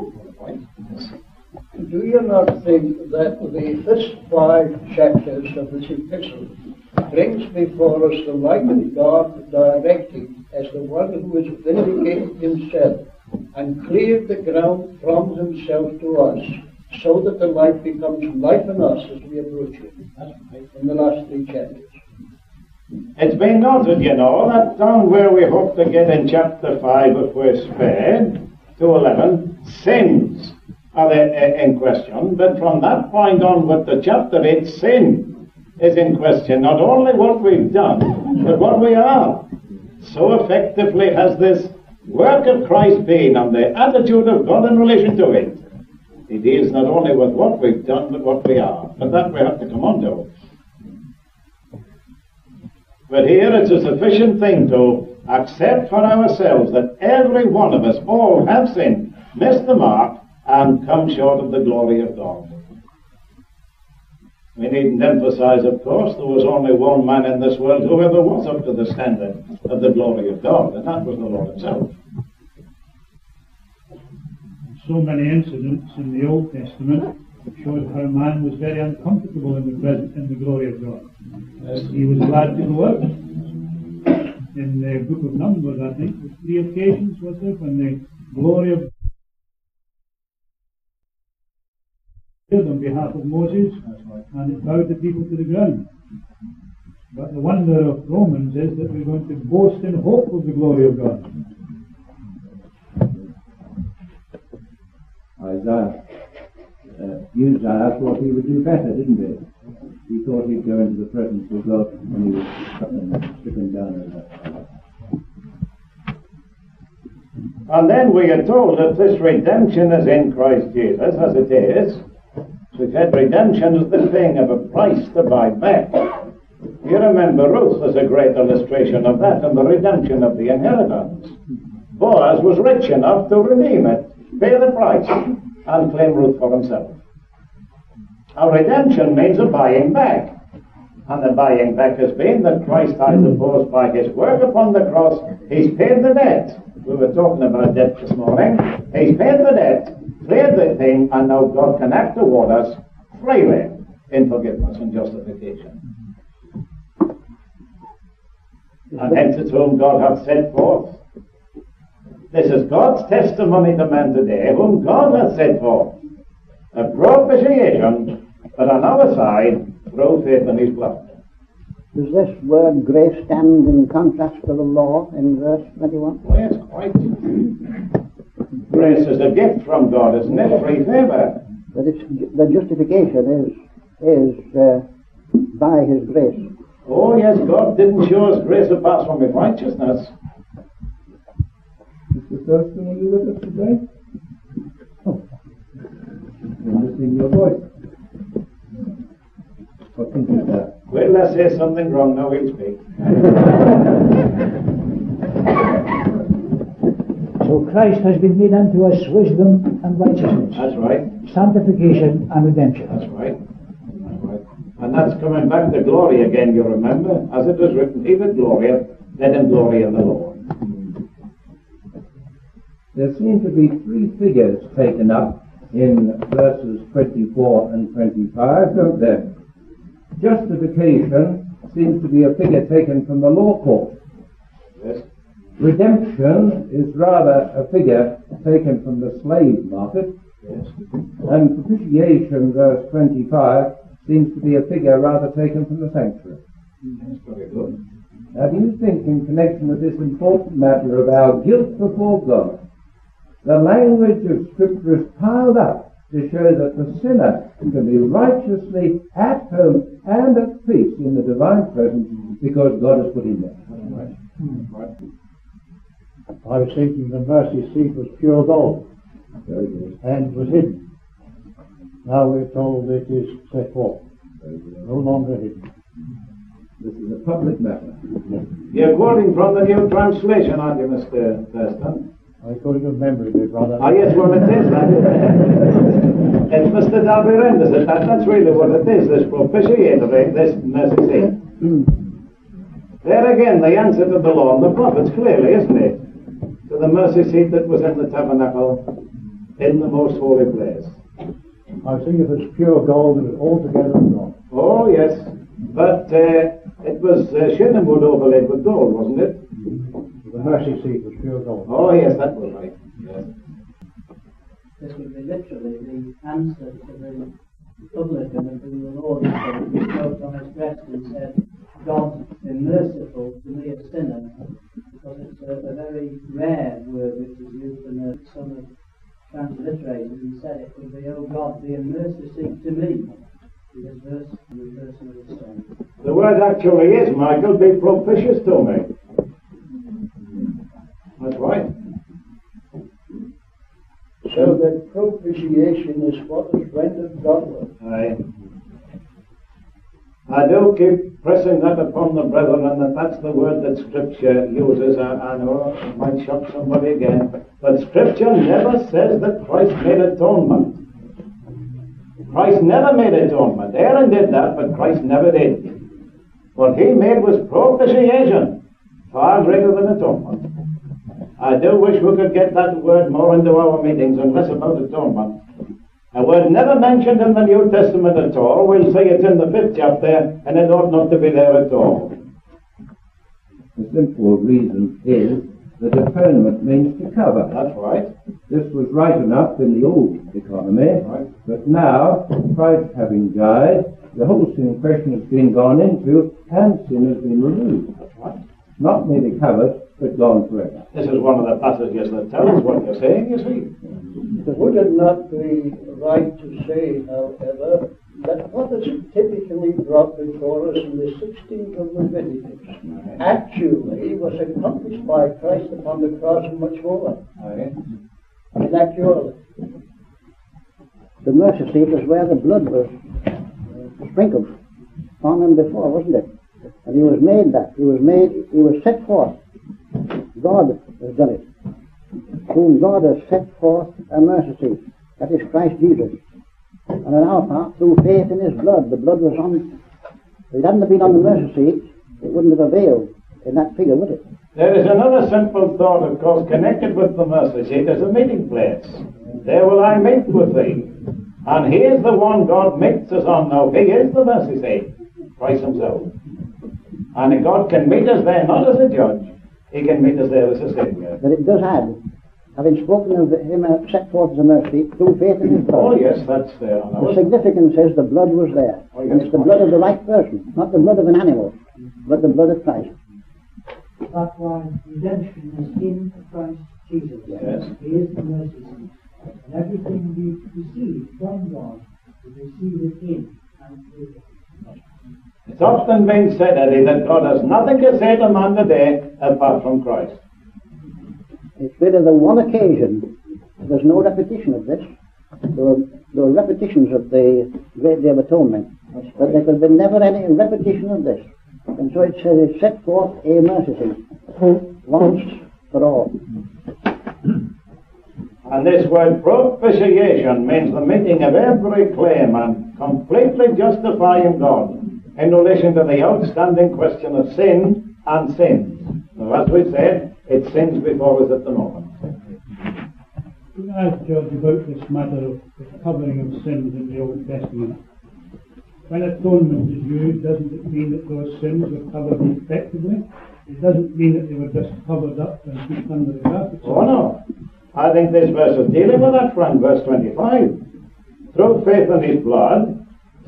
Do you not think that the first five chapters of this epistle brings before us the light of God directing as the one who has vindicated himself and cleared the ground from himself to us, so that the light becomes life in us as we approach it? In the last three chapters. It's been noted, you know, that down where we hope to get in chapter five, if we're spared, to eleven, sins are in question, but from that point onward to chapter eight, sin is in question. Not only what we've done, but what we are. So effectively has this work of Christ been, and the attitude of God in relation to it. He deals not only with what we've done, but what we are. But that we have to come on to. But here it's a sufficient thing to accept for ourselves that every one of us, all have sinned, missed the mark, and come short of the glory of God. We needn't emphasize, of course, there was only one man in this world who ever was up to the standard of the glory of God, and that was the Lord himself. So many incidents in the Old Testament showed how man was very uncomfortable in the presence in the glory of God. He was glad to go out. In the book of Numbers, I think, there's three occasions, was there, when the glory of God on behalf of Moses, and it bowed the people to the ground. But the wonder of Romans is that we're going to boast in hope of the glory of God. Isaiah, uh, Uzziah thought he would do better, didn't he? He thought he'd go into the presence of God when he was stricken down at that. And then we are told that this redemption is in Christ Jesus, as it is. We said redemption is the paying of a price to buy back. You remember Ruth was a great illustration of that, and the redemption of the inheritance. Boaz was rich enough to redeem it, pay the price, and claim Ruth for himself. Our redemption means a buying back. And the buying back has been that Christ, I suppose, by his work upon the cross, he's paid the debt. We were talking about debt this morning. He's paid the debt, cleared the thing, and now God can act toward us freely in forgiveness and justification. And hence it's whom God hath set forth. This is God's testimony to man today, whom God hath set forth. A propitiation, but on our side, through faith in his blood. Does this word grace stand in contrast to the law in verse twenty-one? Oh, yes, quite. Grace is a gift from God, isn't it? Free favor. But it's, the justification is is uh, by his grace. Oh, yes, God didn't show us grace apart from his righteousness. Mister Thurston, are you with us today? Oh, I'm listening to your voice. What think you, sir? Wait till I say something wrong, now he'll speak. So Christ has been made unto us wisdom and righteousness. That's right. Sanctification and redemption. That's right. That's right. And that's coming back to glory again, you remember? As it is written, he that glorieth, let him glory in the Lord. There seem to be three figures taken up in verses twenty-four and twenty-five, don't there? Justification seems to be a figure taken from the law court. Yes. Redemption is rather a figure taken from the slave market. Yes. And propitiation, verse twenty-five, seems to be a figure rather taken from the sanctuary. That's very good. Now, do you think, in connection with this important matter of our guilt before God, the language of Scripture is piled up to show that the sinner can be righteously at home and at peace in the divine presence because God has put him there? Right. Right. I was thinking the mercy seat was pure gold. Very good. And was hidden. Now we're told it is set forth. No longer hidden. This is a public matter. You're quoting from the New Translation, aren't you, Mister Thurston? I couldn't remember it, brother. Ah, yes, well, it is that. It's Mister Darby Renders, that, that's really what it is, this propitiatory, this mercy seat. There again, the answer to the law and the prophets, clearly, isn't it? To the mercy seat that was in the tabernacle, in the most holy place. I think if it's pure gold, it was altogether gold. Oh, yes. But uh, it was uh, shittim wood overlaid with gold, wasn't it? The mercy seat was pure gold. Oh, yes, that was right. Yes. This would be literally the answer to the publican who the Lord wrote on his breast and said, God, be merciful to me, a sinner, because it's a, a very rare word which is used in a, some of transliterators. He said it would be, oh God, be a mercy seat to me. This verse in the person of his son. The word actually is, Michael, be propitious to me. That's right. So that propitiation is what is rendered godly. Aye. I do keep pressing that upon the brethren, and that that's the word that Scripture uses. I, I know it might shock somebody again, but Scripture never says that Christ made atonement. Christ never made atonement. Aaron did that, but Christ never did. What he made was propitiation, far greater than atonement. I do wish we could get that word more into our meetings and less about atonement. A word never mentioned in the New Testament at all. We'll say it's in the fifth chapter, and it ought not to be there at all. The simple reason is that atonement means to cover. That's right. This was right enough in the old economy, right. But now, Christ having died, the whole sin question has been gone into, and sin has been removed. That's right. Not merely covered, but gone forever. This is one of the passages that tells us what you're saying, you see. Would it not be right to say, however, that what is typically brought before us in the sixteenth of Leviticus actually was accomplished by Christ upon the cross and much more? Aye. Is that surely? The mercy seat was where the blood was uh, sprinkled on him before, wasn't it? And he was made that. He was made, he was set forth. God has done it. Whom God has set forth a mercy seat. That is Christ Jesus. And on our part, through faith in his blood, the blood was on. If it hadn't been on the mercy seat, it wouldn't have availed in that figure, would it? There is another simple thought, of course, connected with the mercy seat as a meeting place. There will I meet with thee. And he is the one God meets us on now. He is the mercy seat, Christ himself. And God can meet us there not as a judge, he can meet us there as a Saviour. But it does add, having spoken of him uh, set forth as a mercy, through faith in his blood. Oh yes, that's there. The significance is the blood was there. Oh, yes, and it's the blood of the right person, not the blood of an animal, but the blood of Christ. That's why redemption is in Christ Jesus. Yes. He is the mercy seat. And everything we receive from God, we receive it in and through it. It's often been said, Eddie, that God has nothing to say to man today apart from Christ. It's really the one occasion, there's no repetition of this. There were, there were repetitions of the Great Day of Atonement, but there could be never any repetition of this. And so it says it's set forth a mercy seat, once for all. And this word propitiation means the meeting of every claim and completely justifying God in relation to the outstanding question of sin and sins. Now, as we said, it sins before us at the moment. Can I ask George about this matter of the covering of sins in the Old Testament? When atonement is used, doesn't it mean that those sins were covered effectively? It doesn't mean that they were just covered up and put under the carpet. Oh no. I think this verse is dealing with that, friend, verse twenty-five. Through faith in his blood,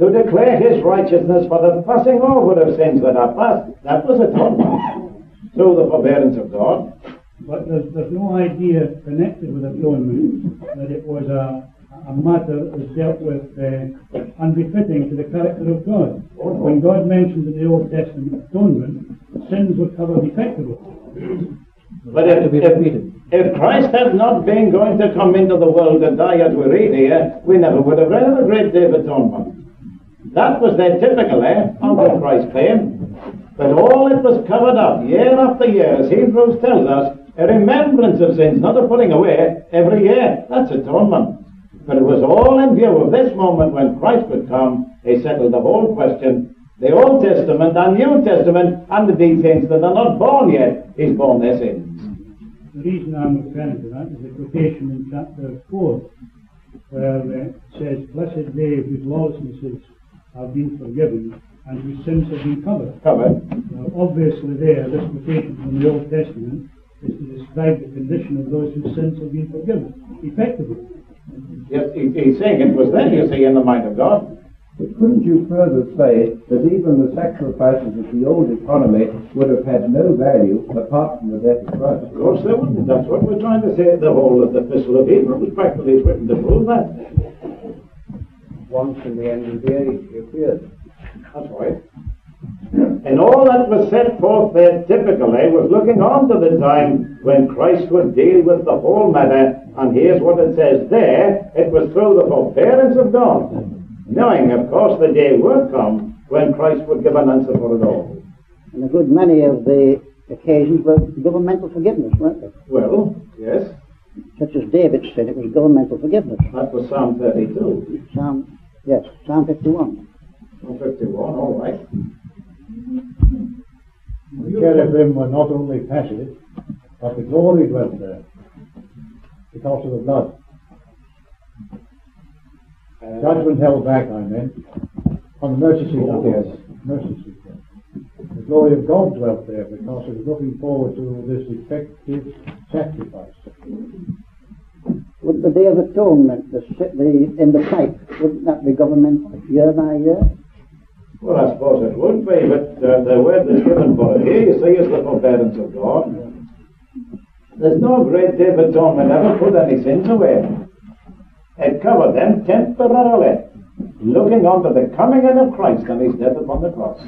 to declare his righteousness for the passing over of sins that are past. That was atonement through the forbearance of God. But there's, there's no idea connected with atonement that it was a, a matter that was dealt with uh, unbefitting to the character of God. When God mentioned in the Old Testament atonement, sins were covered effectively. But if, if, if Christ had not been going to come into the world and die as we read here, we never would have read of a great day of atonement. That was their typical, eh, until Christ came. But all it was covered up, year after year, as Hebrews tells us, a remembrance of sins, not a putting away every year. That's atonement. But it was all in view of this moment when Christ would come. He settled the whole question. The Old Testament and New Testament, and the saints that are not born yet, he's borne their sins. The reason I'm referring to that is the quotation in chapter four, where it says, "Blessed they whose lawlessnesses have been forgiven, and whose sins have been covered." Covered. Now, obviously there, this quotation from the Old Testament is to describe the condition of those whose sins have been forgiven, effectively. Yes, he, he's saying it was then, you see, in the mind of God. But couldn't you further say that even the sacrifices of the old economy would have had no value apart from the death of Christ? Of course they wouldn't. That's what we're trying to say. The whole of the Epistle of Hebrews practically is written to prove that. Once in the end of the age, he appeared. That's right. And all that was set forth there typically was looking on to the time when Christ would deal with the whole matter. And here's what it says there. It was through the forbearance of God, knowing, of course, the day would come when Christ would give an answer for it all. And a good many of the occasions were governmental forgiveness, weren't they? Well, yes. Such as David said, it was governmental forgiveness. That was Psalm thirty-two. Psalm, yes, Psalm fifty-one. Psalm fifty-one, all right. The cherubim were not only passive, but the glory dwelt there because of the blood. Uh, Judgment held back, I meant, on the mercy seat. Oh, yes. Mercy seat. The glory of God dwelt there because it was looking forward to this effective sacrifice. Would the Day of Atonement, the, the, in the type, wouldn't that be governmental year by year? Well, I suppose it would be, but uh, the word that's given for it here, you see, is the forbearance of God. There's no great day of atonement ever put any sins away. It covered them temporarily, looking on to the coming in of Christ and his death upon the cross.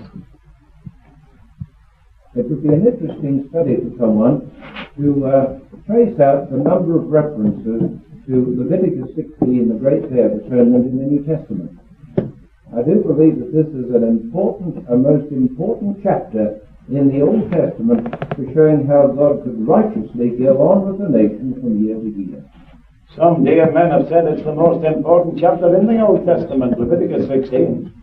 It would be an interesting study for someone to uh, trace out the number of references to Leviticus sixteen, the Great Day of Atonement, in the New Testament. I do believe that this is an important, a most important chapter in the Old Testament for showing how God could righteously go on with the nation from year to year. Some dear men have said it's the most important chapter in the Old Testament, Leviticus sixteen.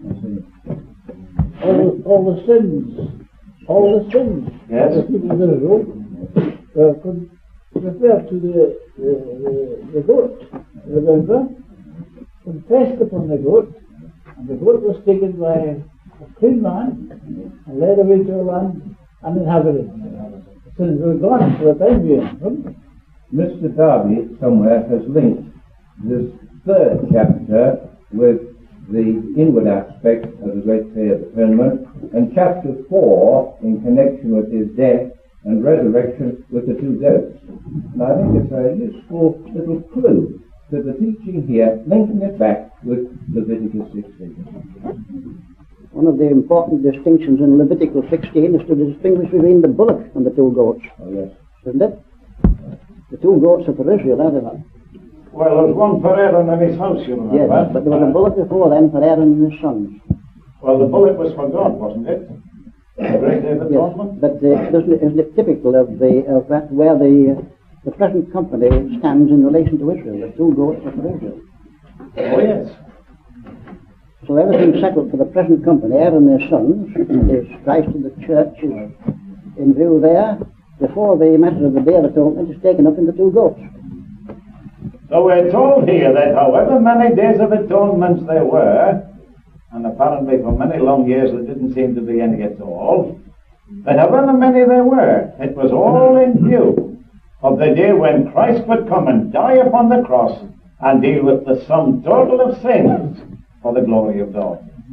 All, all the sins, all the sins yes. of the people of Israel uh, could refer to the, the, the, the goat, remember? Confessed upon the goat, and the goat was taken by a clean man and led away to a land uninhabited. The sins were gone for the time being. Mister Darby somewhere has linked this third chapter with the inward aspect of the Great Day of Atonement, and chapter four in connection with his death and resurrection with the two goats. And I think it's a useful little clue to the teaching here, linking it back with Leviticus sixteen. One of the important distinctions in Leviticus sixteen is to distinguish between the bullock and the two goats. Oh, yes. Isn't it? The two goats are for Israel, are they not? Well, there was one for Aaron and his house, you remember. Yes, but there was a bullock before then for Aaron and his sons. Well, the bullock was for God, wasn't it? The Great Day of Atonement? Yes, but uh, isn't, it, isn't it typical of the of that where the uh, the present company stands in relation to Israel? The two goats are for Israel. Oh, yes. So everything settled for the present company, Aaron and his sons, is Christ and the church is in view there, before the matter of the Day of Atonement is taken up in the two goats. So we're told here that however many days of atonements there were, and apparently for many long years there didn't seem to be any at all, but however many there were, it was all in view of the day when Christ would come and die upon the cross and deal with the sum total of sins for the glory of God.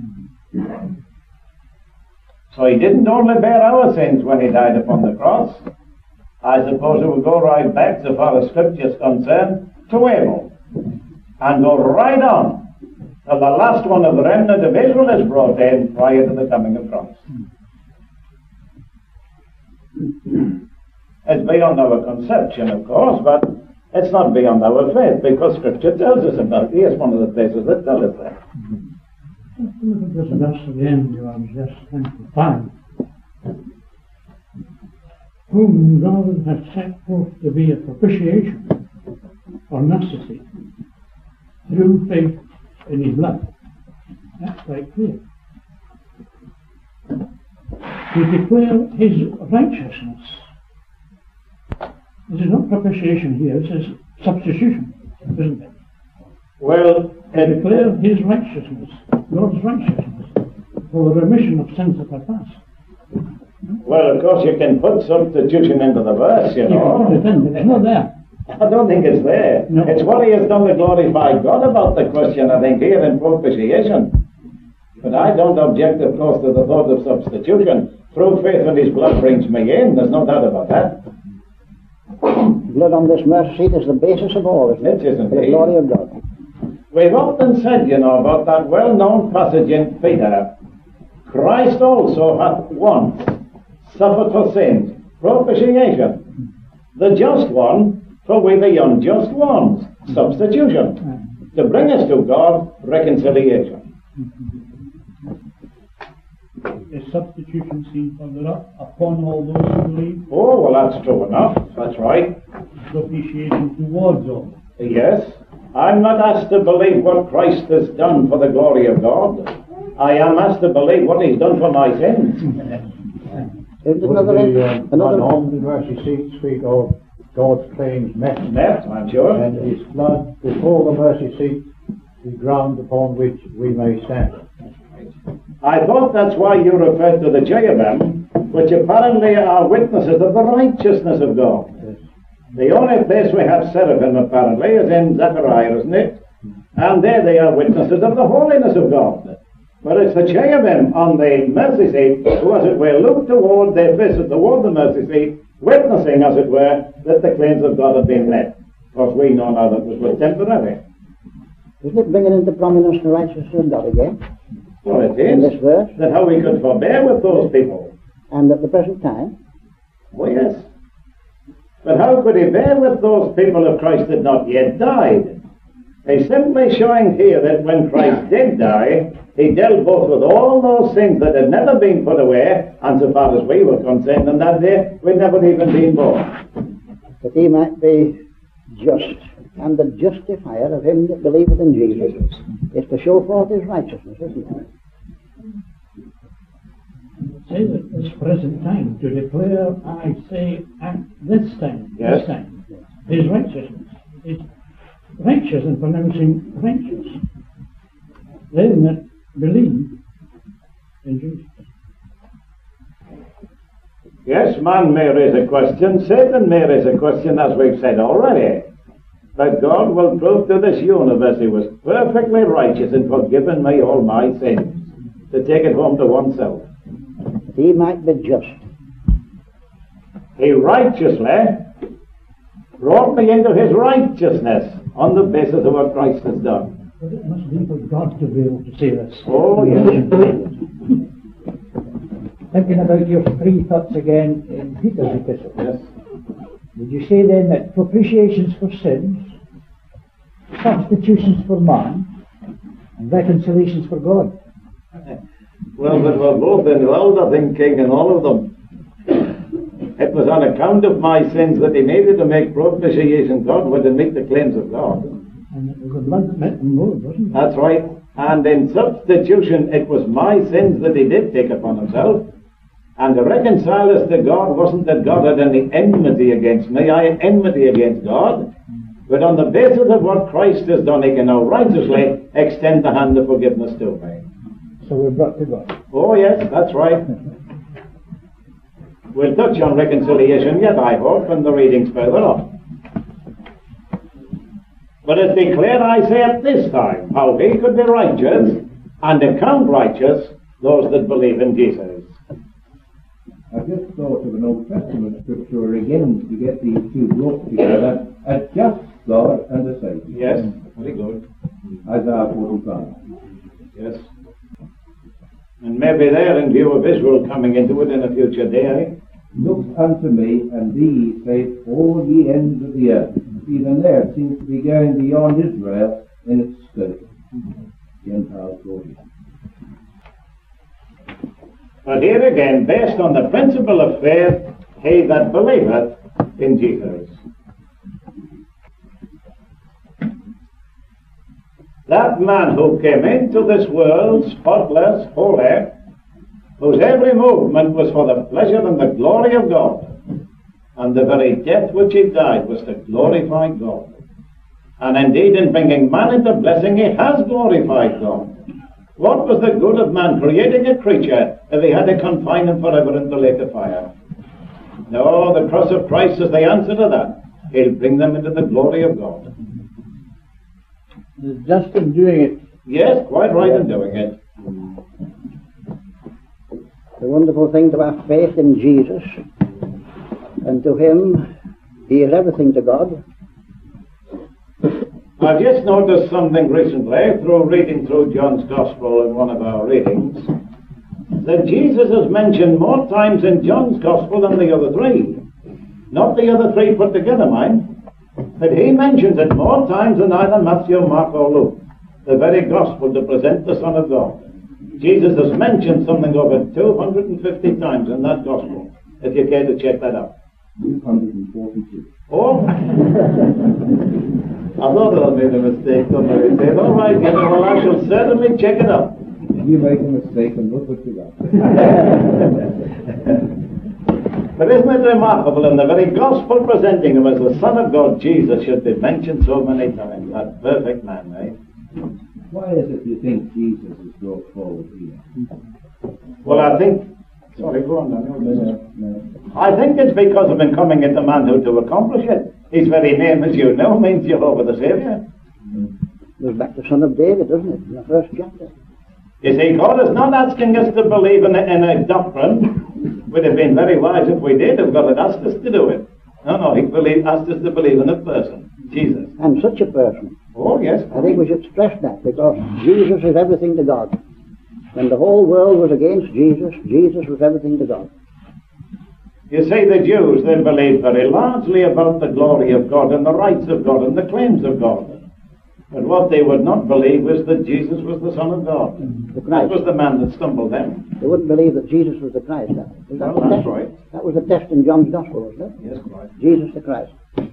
So he didn't only bear our sins when he died upon the cross. I suppose it would go right back, so far as Scripture is concerned, to Abel, and go right on till the last one of the remnant of Israel is brought in prior to the coming of Christ. It's beyond our conception, of course, but it's not beyond our faith, because Scripture tells us about it. Here's one of the places that tells us that. Look at this verse again, you are just twenty-five. Whom God hath set forth to be a propitiation or mercy through faith in his blood. That's quite clear. To declare his righteousness. This is not propitiation here, it says substitution, isn't it? Well, to declare his righteousness, God's righteousness, for the remission of sins that are past. Well, of course, you can put substitution into the verse, you know. You can put it in, but it's not there. I don't think it's there. No. It's what he has done to glorify God about the question, I think, here in propitiation. But I don't object, of course, to the thought of substitution. Through faith in his blood brings me in. There's no doubt about that. Blood on this mercy seat is the basis of all, isn't it? It is For the indeed. glory of God. We've often said, you know, about that well-known passage in Peter. Christ also hath once suffered for sins, propitiation. The just one for we the unjust ones, substitution. To bring us to God, reconciliation. Is substitution seen further up upon all those who believe? Oh, well, that's true enough. That's right. Propitiation towards all. Yes. I'm not asked to believe what Christ has done for the glory of God. I am asked to believe what he's done for my sins. There's Would another, the uh, another unarmed mercy seat speak of God's claims met? Met, I'm sure. And his blood before the mercy seat, the ground upon which we may stand. I thought that's why you referred to the cherubim, which apparently are witnesses of the righteousness of God. The only place we have seraphim, apparently, is in Zechariah, isn't it? And there they are witnesses of the holiness of God. But it's the cherubim on the mercy seat who, as it were, look toward their faces toward the mercy seat, witnessing, as it were, that the claims of God have been met. Of course, we know now that it was temporary. Isn't it bringing into prominence the righteousness of God again? Well, it In is. this verse. That how we could forbear with those people. And at the present time. Oh, yes. But how could he bear with those people if Christ had not yet died? He's simply showing here that when Christ did die, he dealt both with all those things that had never been put away, and so far as we were concerned on that day, we'd never even been born. That he might be just, and the justifier of him that believeth in Jesus, is to show forth his righteousness, isn't it? It says at this present time, to declare, I say, at this time, Yes. this time, his righteousness. It's righteous and pronouncing righteous. Them that believe in Jesus. Yes, man may raise a question, Satan may raise a question, as we've said already. But God will prove to this universe he was perfectly righteous in forgiving me all my sins. To take it home to oneself. He might be just. He righteously brought me into his righteousness on the basis of what Christ has done. But it must be for God to be able to say this. Oh, yes. Thinking about your three thoughts again in Peter's epistle. Yes. Would you say then that propitiations for sins, substitutions for man, and reconciliations for God? Well, but we're both involved, I think, King, in all of them. It was on account of my sins that he needed to make propitiation God to meet the claims of God. And it was the blood that met them both, wasn't it? That's right. And in substitution, it was my sins that he did take upon himself. And to reconcile us to God wasn't that God had any enmity against me. I had enmity against God. But on the basis of what Christ has done, he can now righteously extend the hand of forgiveness to me. So we're brought to God. Oh, yes, that's right. We'll touch on reconciliation yet, I hope, in the readings further on. But it's declared, I say, at this time, how he could be righteous and account righteous those that believe in Jesus. I just thought of an Old Testament scripture again to get these two brought together, a just God and a Saviour. Yes, very good. Isaiah forty-five. Yes. And maybe there, in view of Israel coming into it in a future day. Look unto me, and thee, saith all ye ends of the earth. Even there it seems to be going beyond Israel in its scope. Gentiles brought in. But here again, based on the principle of faith, he that believeth in Jesus. That man who came into this world spotless, holy, whose every movement was for the pleasure and the glory of God, and the very death which he died was to glorify God. And indeed, in bringing man into blessing, he has glorified God. What was the good of man creating a creature if he had to confine him forever in the lake of fire? No, the cross of Christ is the answer to that. He'll bring them into the glory of God. Just in doing it. Yes, quite right in doing it. The wonderful thing to have faith in Jesus, and to him, he is everything to God. I've just noticed something recently through reading through John's Gospel in one of our readings, that Jesus is mentioned more times in John's Gospel than the other three. Not the other three put together, mind. But he mentions it more times than either Matthew, Mark, or Luke. The very Gospel to present the Son of God. Jesus is mentioned something over two hundred fifty times in that Gospel, if you care to check that out. two hundred forty-two. Oh! I thought I made a mistake, don't I? He said, all right, you know, well, I shall certainly check it out. You make a mistake and look what you got. But isn't it remarkable, in the very Gospel presenting him as the Son of God, Jesus should be mentioned so many times, that perfect man, eh? Why is it you think Jesus is brought forward here? Well, I think... Sorry, go on, Daniel. No, no. I think it's because of him coming into manhood to accomplish it. His very name, as you know, means Jehovah the Saviour. Goes back to Son of David, doesn't it, in the first chapter? You see, God is not asking us to believe in a, in a doctrine. Would have been very wise if we did, if God had asked us to do it. No, no, he believed, asked us to believe in a person, Jesus. And such a person. Oh, yes. I think we should stress that, because Jesus is everything to God. When the whole world was against Jesus, Jesus was everything to God. You see, the Jews, they believed very largely about the glory of God and the rights of God and the claims of God. But what they would not believe was that Jesus was the Son of God. The Christ. That was the man that stumbled them. They wouldn't believe that Jesus was the Christ. That, was that Well, the that's test? right. That was the test in John's Gospel, wasn't it? Yes, quite. Jesus the Christ.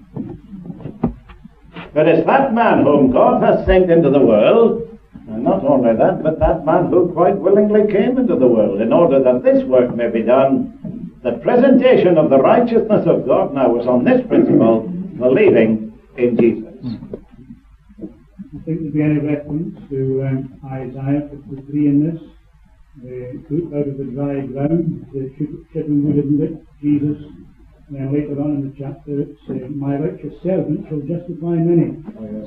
But it's that man whom God has sent into the world, and not only that, but that man who quite willingly came into the world, in order that this work may be done. The presentation of the righteousness of God now is on this principle, believing in Jesus. I think there'd be any reference to um, Isaiah fifty-three in this. The fruit out of the dry ground, the shipping wood, isn't it? Jesus. And then later on in the chapter, it's uh, my righteous servant shall justify many. Oh, yes.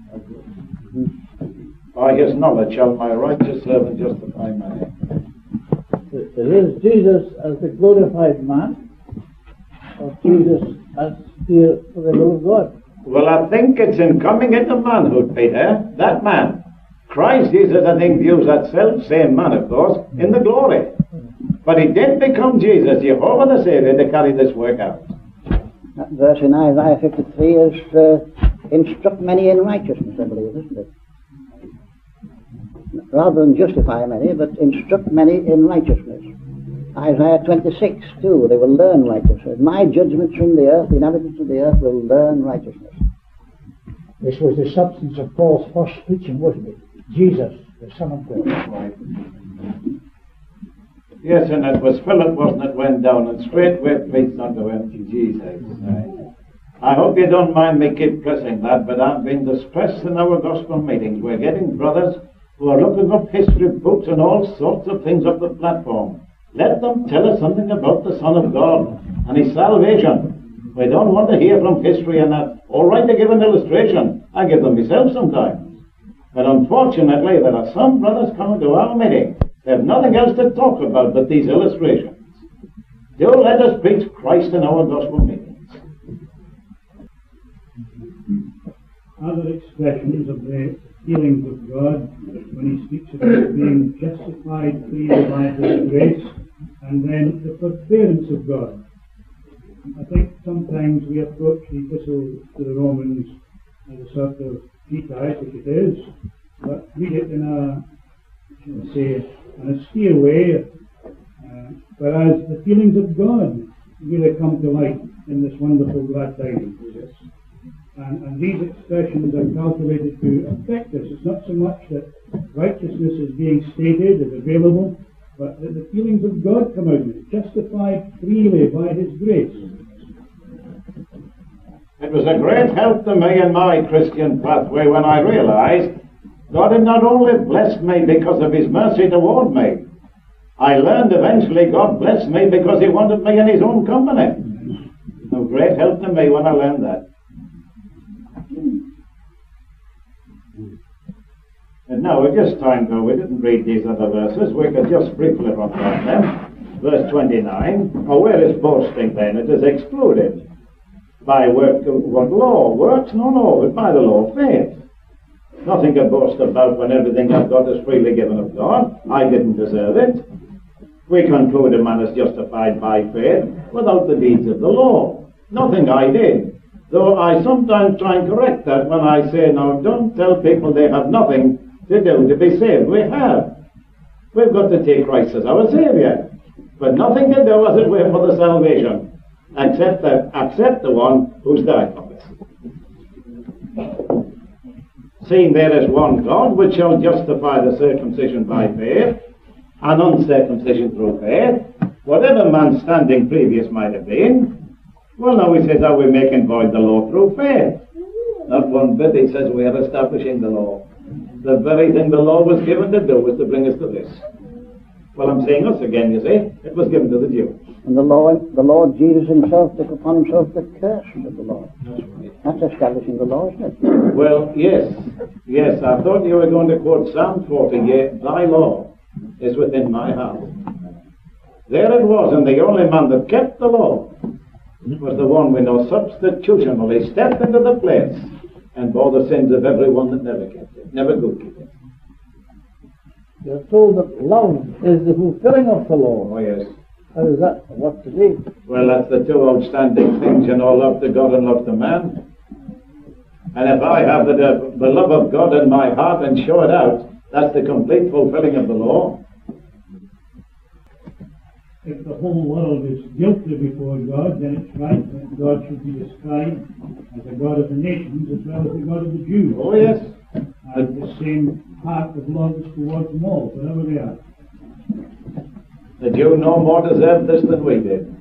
By his knowledge shall my righteous servant justify many. It is Jesus as the glorified man, or Jesus as here for the will of God? Well, I think it's in coming into manhood, Peter, that man. Christ Jesus, I think, views that self-same man, of course, in the glory. But he did become Jesus, Jehovah the Saviour, to carry this work out. That verse in Isaiah fifty-three is uh, instruct many in righteousness, I believe, isn't it? Rather than justify many, but instruct many in righteousness. Isaiah twenty-six, too, they will learn righteousness. My judgments from the earth, the inhabitants of the earth will learn righteousness. This was the substance of Paul's first preaching, wasn't it? Jesus, the Son of God. Right. Yes, and it was Philip, wasn't it, went down and straightway preached unto him to Jesus. Right. I hope you don't mind me keep pressing that, but I've been distressed in our gospel meetings. We're getting brothers who are looking up history books and all sorts of things up the platform. Let them tell us something about the Son of God and his salvation. We don't want to hear from history and that. All right to give an illustration. I give them myself sometimes. But unfortunately, there are some brothers coming to our meeting They have nothing else to talk about but these illustrations. Do let us preach Christ in our gospel meetings. Other expressions of the feelings of God when he speaks about being justified freely by his grace, and then the forbearance of God. I think sometimes we approach the epistle to the Romans as a sort of treatise, which it is, but read it in a, shall I say, an austere way, uh, whereas the feelings of God really come to light in this wonderful glad tidings. And, and these expressions are calculated to affect us. It's not so much that righteousness is being stated, is available, but that the feelings of God come out of it, justified freely by his grace. It was a great help to me in my Christian pathway when I realized God had not only blessed me because of his mercy toward me. I learned eventually God blessed me because he wanted me in his own company. A great help to me when I learned that. And now we're just time though, we didn't read these other verses, we could just briefly run down them. Verse twenty-nine, oh, where is boasting then? It is excluded. By work of what law? Works? No, no, but by the law of faith. Nothing to boast about when everything I've got is freely given of God. I didn't deserve it. We conclude a man is justified by faith without the deeds of the law. Nothing I did. Though I sometimes try and correct that when I say, now don't tell people they have nothing to do to be saved. We have. We've got to take Christ as our Saviour. But nothing to do, as it were, for the salvation. Except that, accept the one who's died for us. Seeing there is one God, which shall justify the circumcision by faith, and uncircumcision through faith, whatever man's standing previous might have been. Well, now he says, are we making void the law through faith? Not one bit. He says we are establishing the law. The very thing the law was given to do was to bring us to this. Well, I'm saying us again, you see. It was given to the Jews. And the Lord, the Lord Jesus himself took upon himself the curse of the law. That's right. That's establishing the law, isn't it? Well, yes. Yes, I thought you were going to quote Psalm forty, yea, thy law is within my heart. There it was, and the only man that kept the law was the one we know substitutionally stepped into the place and bore the sins of everyone that never kept it, never could keep it. You're told that love is the fulfilling of the law. Oh, yes. How is that? What to do? Well, that's the two outstanding things, you know, love to God and love to man. And if I have the, the love of God in my heart and show it out, that's the complete fulfilling of the law. If the whole world is guilty before God, then it's right that God should be described as a God of the nations as well as the God of the Jews. Oh, yes. And the same heart of love is towards them all, wherever they are. The Jew no more deserved this than we did.